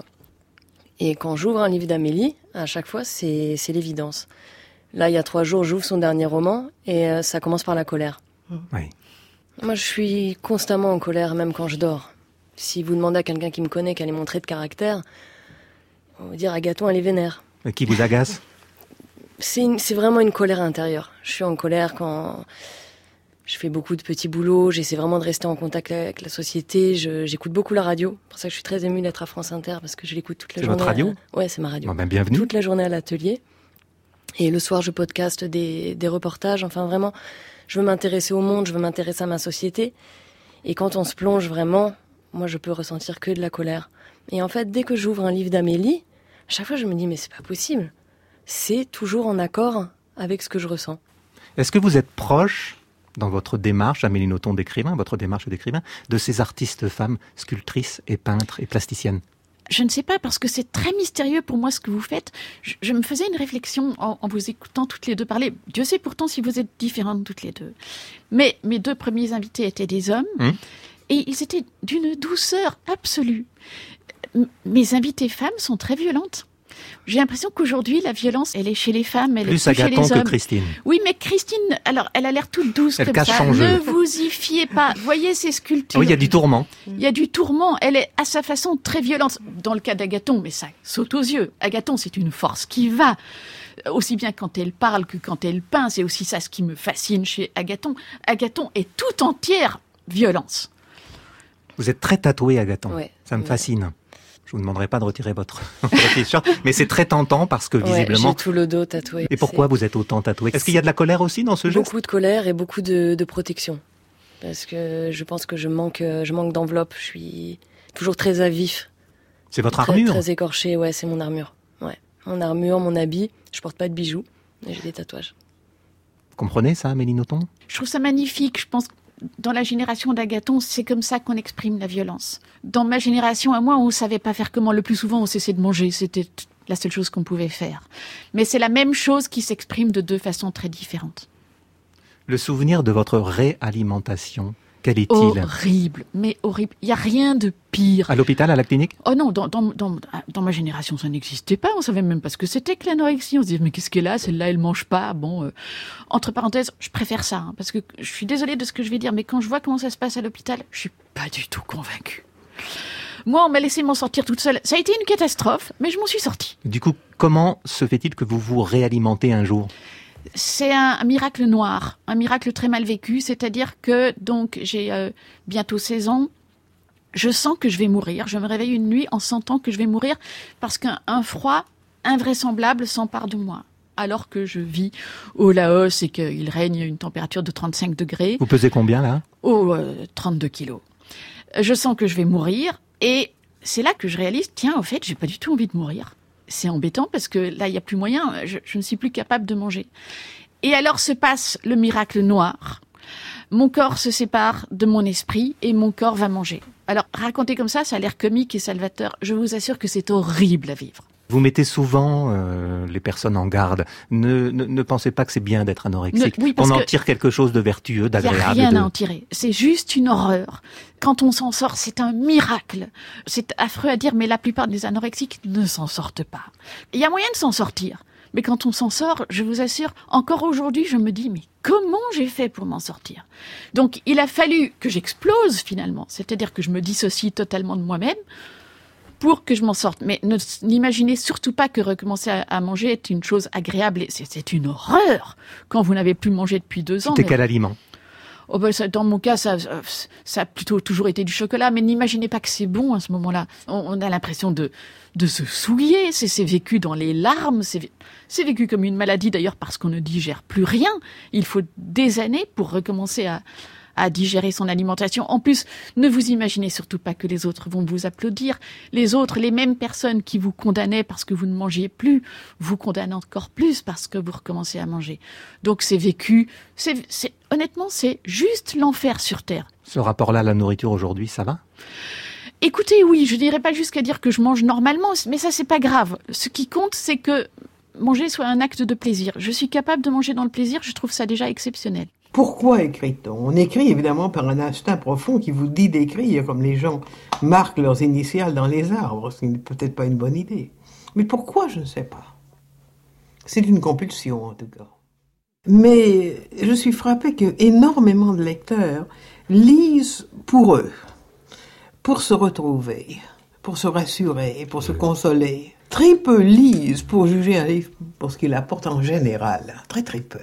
Et quand j'ouvre un livre d'Amélie, à chaque fois, c'est l'évidence. Là, il y a 3 jours, j'ouvre son dernier roman, et ça commence par la colère. Oui. Moi, je suis constamment en colère, même quand je dors. Si vous demandez à quelqu'un qui me connaît quel est mon trait de caractère, on va vous dire Agathon, elle est vénère. Qui vous agace? C'est vraiment une colère intérieure. Je suis en colère quand je fais beaucoup de petits boulots, j'essaie vraiment de rester en contact avec la société, j'écoute beaucoup la radio. C'est pour ça que je suis très émue d'être à France Inter, parce que je l'écoute toute la journée. C'est votre radio? Ouais, c'est ma radio. Bienvenue. Toute la journée à l'atelier. Et le soir, je podcaste des reportages. Enfin, vraiment, je veux m'intéresser au monde, je veux m'intéresser à ma société. Et quand on se plonge vraiment, moi, je peux ressentir que de la colère. Et en fait, dès que j'ouvre un livre d'Amélie, à chaque fois, je me dis, mais c'est pas possible. C'est toujours en accord avec ce que je ressens. Est-ce que vous êtes proche, dans votre démarche, Amélie Nothomb d'écrivain, votre démarche d'écrivain, de ces artistes femmes, sculptrices et peintres et plasticiennes? Je ne sais pas, parce que c'est très mystérieux pour moi ce que vous faites. Je me faisais une réflexion en vous écoutant toutes les deux parler. Dieu sait pourtant si vous êtes différentes toutes les deux. Mais mes 2 premiers invités étaient des hommes, et ils étaient d'une douceur absolue. Mes invitées femmes sont très violentes. J'ai l'impression qu'aujourd'hui, la violence, elle est chez les femmes, elle est plus chez Agathon les hommes. que Christine. Oui, mais Christine, alors, elle a l'air toute douce Elle comme cache ça. son jeu. Ne vous y fiez pas. Voyez ces sculptures. Oui, il y a du tourment. Il y a du tourment. Elle est à sa façon très violente. Dans le cas d'Agathon, mais ça saute aux yeux. Agathon, c'est une force qui va. Aussi bien quand elle parle que quand elle peint. C'est aussi ça ce qui me fascine chez Agathon. Agathon est tout entière violence. Vous êtes très tatoué, Agathon. Ouais. Ça me fascine. Je vous demanderai pas de retirer votre t-shirt, mais c'est très tentant parce que visiblement. J'ai tout le dos tatoué. Et pourquoi vous êtes autant tatoué? Est-ce qu'il y a de la colère aussi dans ce geste? Beaucoup de colère et beaucoup de protection. Parce que je pense que je manque d'enveloppe. Je suis toujours très à vif. C'est votre armure? Très écorchée, ouais, c'est mon armure. Ouais. Mon armure, mon habit. Je porte pas de bijoux, mais j'ai des tatouages. Vous comprenez ça, Amélie Nothomb? Je trouve ça magnifique. Je pense que dans la génération d'Agathon, c'est comme ça qu'on exprime la violence. Dans ma génération, à moi, on ne savait pas faire comment. Le plus souvent, on cessait de manger. C'était la seule chose qu'on pouvait faire. Mais c'est la même chose qui s'exprime de 2 façons très différentes. Le souvenir de votre réalimentation, quel est-il? Horrible, mais horrible. Il n'y a rien de pire. À l'hôpital, à la clinique? Oh non, dans ma génération, ça n'existait pas. On savait même pas ce que c'était que l'anorexie. On se disait, mais qu'est-ce qu'elle a? Celle-là, elle mange pas. Bon, entre parenthèses, je préfère ça, parce que je suis désolée de ce que je vais dire, mais quand je vois comment ça se passe à l'hôpital, je suis pas du tout convaincue. Moi, on m'a laissé m'en sortir toute seule. Ça a été une catastrophe, mais je m'en suis sortie. Du coup, comment se fait-il que vous vous réalimentez un jour? C'est un miracle noir, un miracle très mal vécu, c'est-à-dire que donc j'ai bientôt 16 ans, je sens que je vais mourir, je me réveille une nuit en sentant que je vais mourir parce qu'un froid invraisemblable s'empare de moi. Alors que je vis au Laos et qu'il règne une température de 35 degrés. Vous pesez combien là? 32 kilos. Je sens que je vais mourir et c'est là que je réalise, tiens, en fait, j'ai pas du tout envie de mourir. C'est embêtant parce que là, il n'y a plus moyen, je ne suis plus capable de manger. Et alors se passe le miracle noir. Mon corps se sépare de mon esprit et mon corps va manger. Alors, raconter comme ça a l'air comique et salvateur. Je vous assure que c'est horrible à vivre. Vous mettez souvent les personnes en garde. Ne pensez pas que c'est bien d'être anorexique. Oui, on en tire quelque chose de vertueux, d'agréable. Il n'y a rien à en tirer. C'est juste une horreur. Quand on s'en sort, c'est un miracle. C'est affreux à dire, mais la plupart des anorexiques ne s'en sortent pas. Il y a moyen de s'en sortir. Mais quand on s'en sort, je vous assure, encore aujourd'hui, je me dis, mais comment j'ai fait pour m'en sortir? Donc, il a fallu que j'explose finalement. C'est-à-dire que je me dissocie totalement de moi-même pour que je m'en sorte. Mais n'imaginez surtout pas que recommencer à manger est une chose agréable. C'est une horreur quand vous n'avez plus mangé depuis 2 ans. C'était quel aliment? Oh ben dans mon cas, ça a plutôt toujours été du chocolat. Mais n'imaginez pas que c'est bon à ce moment-là. On a l'impression de se souiller. C'est vécu dans les larmes. C'est vécu comme une maladie d'ailleurs parce qu'on ne digère plus rien. Il faut des années pour recommencer à digérer son alimentation. En plus, ne vous imaginez surtout pas que les autres vont vous applaudir. Les autres, les mêmes personnes qui vous condamnaient parce que vous ne mangiez plus, vous condamnent encore plus parce que vous recommencez à manger. Donc c'est vécu, honnêtement, c'est juste l'enfer sur Terre. Ce rapport-là à la nourriture aujourd'hui, ça va ? Écoutez, oui, je n'irai pas jusqu'à dire que je mange normalement, mais ça, c'est pas grave. Ce qui compte, c'est que manger soit un acte de plaisir. Je suis capable de manger dans le plaisir, je trouve ça déjà exceptionnel. Pourquoi écrit-on ? On écrit évidemment par un instinct profond qui vous dit d'écrire, comme les gens marquent leurs initiales dans les arbres, ce qui n'est peut-être pas une bonne idée. Mais pourquoi, je ne sais pas. C'est une compulsion, en tout cas. Mais je suis frappée que énormément de lecteurs lisent pour eux, pour se retrouver, pour se rassurer, pour se consoler. Très peu lisent pour juger un livre pour ce qu'il apporte en général. Très très peu.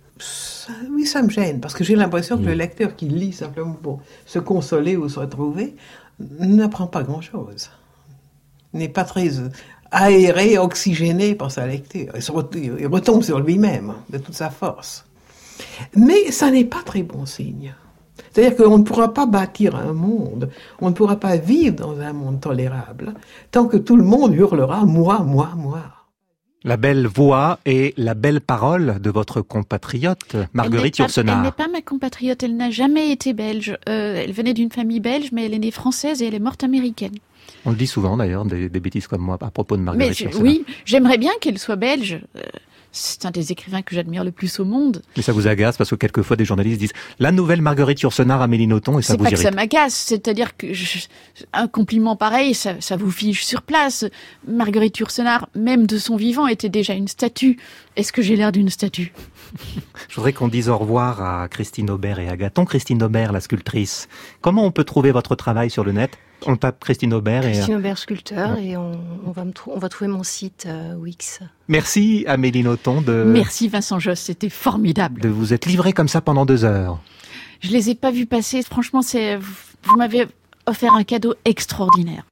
Ça me gêne, parce que j'ai l'impression que le lecteur qui lit simplement pour se consoler ou se retrouver n'apprend pas grand-chose. Il n'est pas très aéré, oxygéné par sa lecture. Il retombe sur lui-même de toute sa force. Mais ça n'est pas très bon signe. C'est-à-dire qu'on ne pourra pas bâtir un monde, on ne pourra pas vivre dans un monde tolérable tant que tout le monde hurlera « moi, moi, moi ». La belle voix et la belle parole de votre compatriote, Marguerite Yourcenar. Elle n'est pas ma compatriote, elle n'a jamais été belge. Elle venait d'une famille belge, mais elle est née française et elle est morte américaine. On le dit souvent d'ailleurs, des bêtises comme moi à propos de Marguerite Yourcenar. Oui, j'aimerais bien qu'elle soit belge. C'est un des écrivains que j'admire le plus au monde. Mais ça vous agace parce que quelquefois des journalistes disent la nouvelle Marguerite Yourcenar, Amélie Nothomb, et ça vous irrite. C'est pas que ça m'agace, c'est-à-dire que un compliment pareil, ça vous fige sur place. Marguerite Yourcenar, même de son vivant, était déjà une statue. Est-ce que j'ai l'air d'une statue ? Je voudrais qu'on dise au revoir à Christine Aubert et Agathon. Christine Aubert, la sculptrice. Comment on peut trouver votre travail sur le net ? On tape Christine Aubert Christine Aubert sculpteur et on va trouver mon site Wix. Merci Amélie Nothomb Merci Vincent Josse, c'était formidable. De vous être livré comme ça pendant 2 heures. Je les ai pas vus passer, franchement vous m'avez offert un cadeau extraordinaire.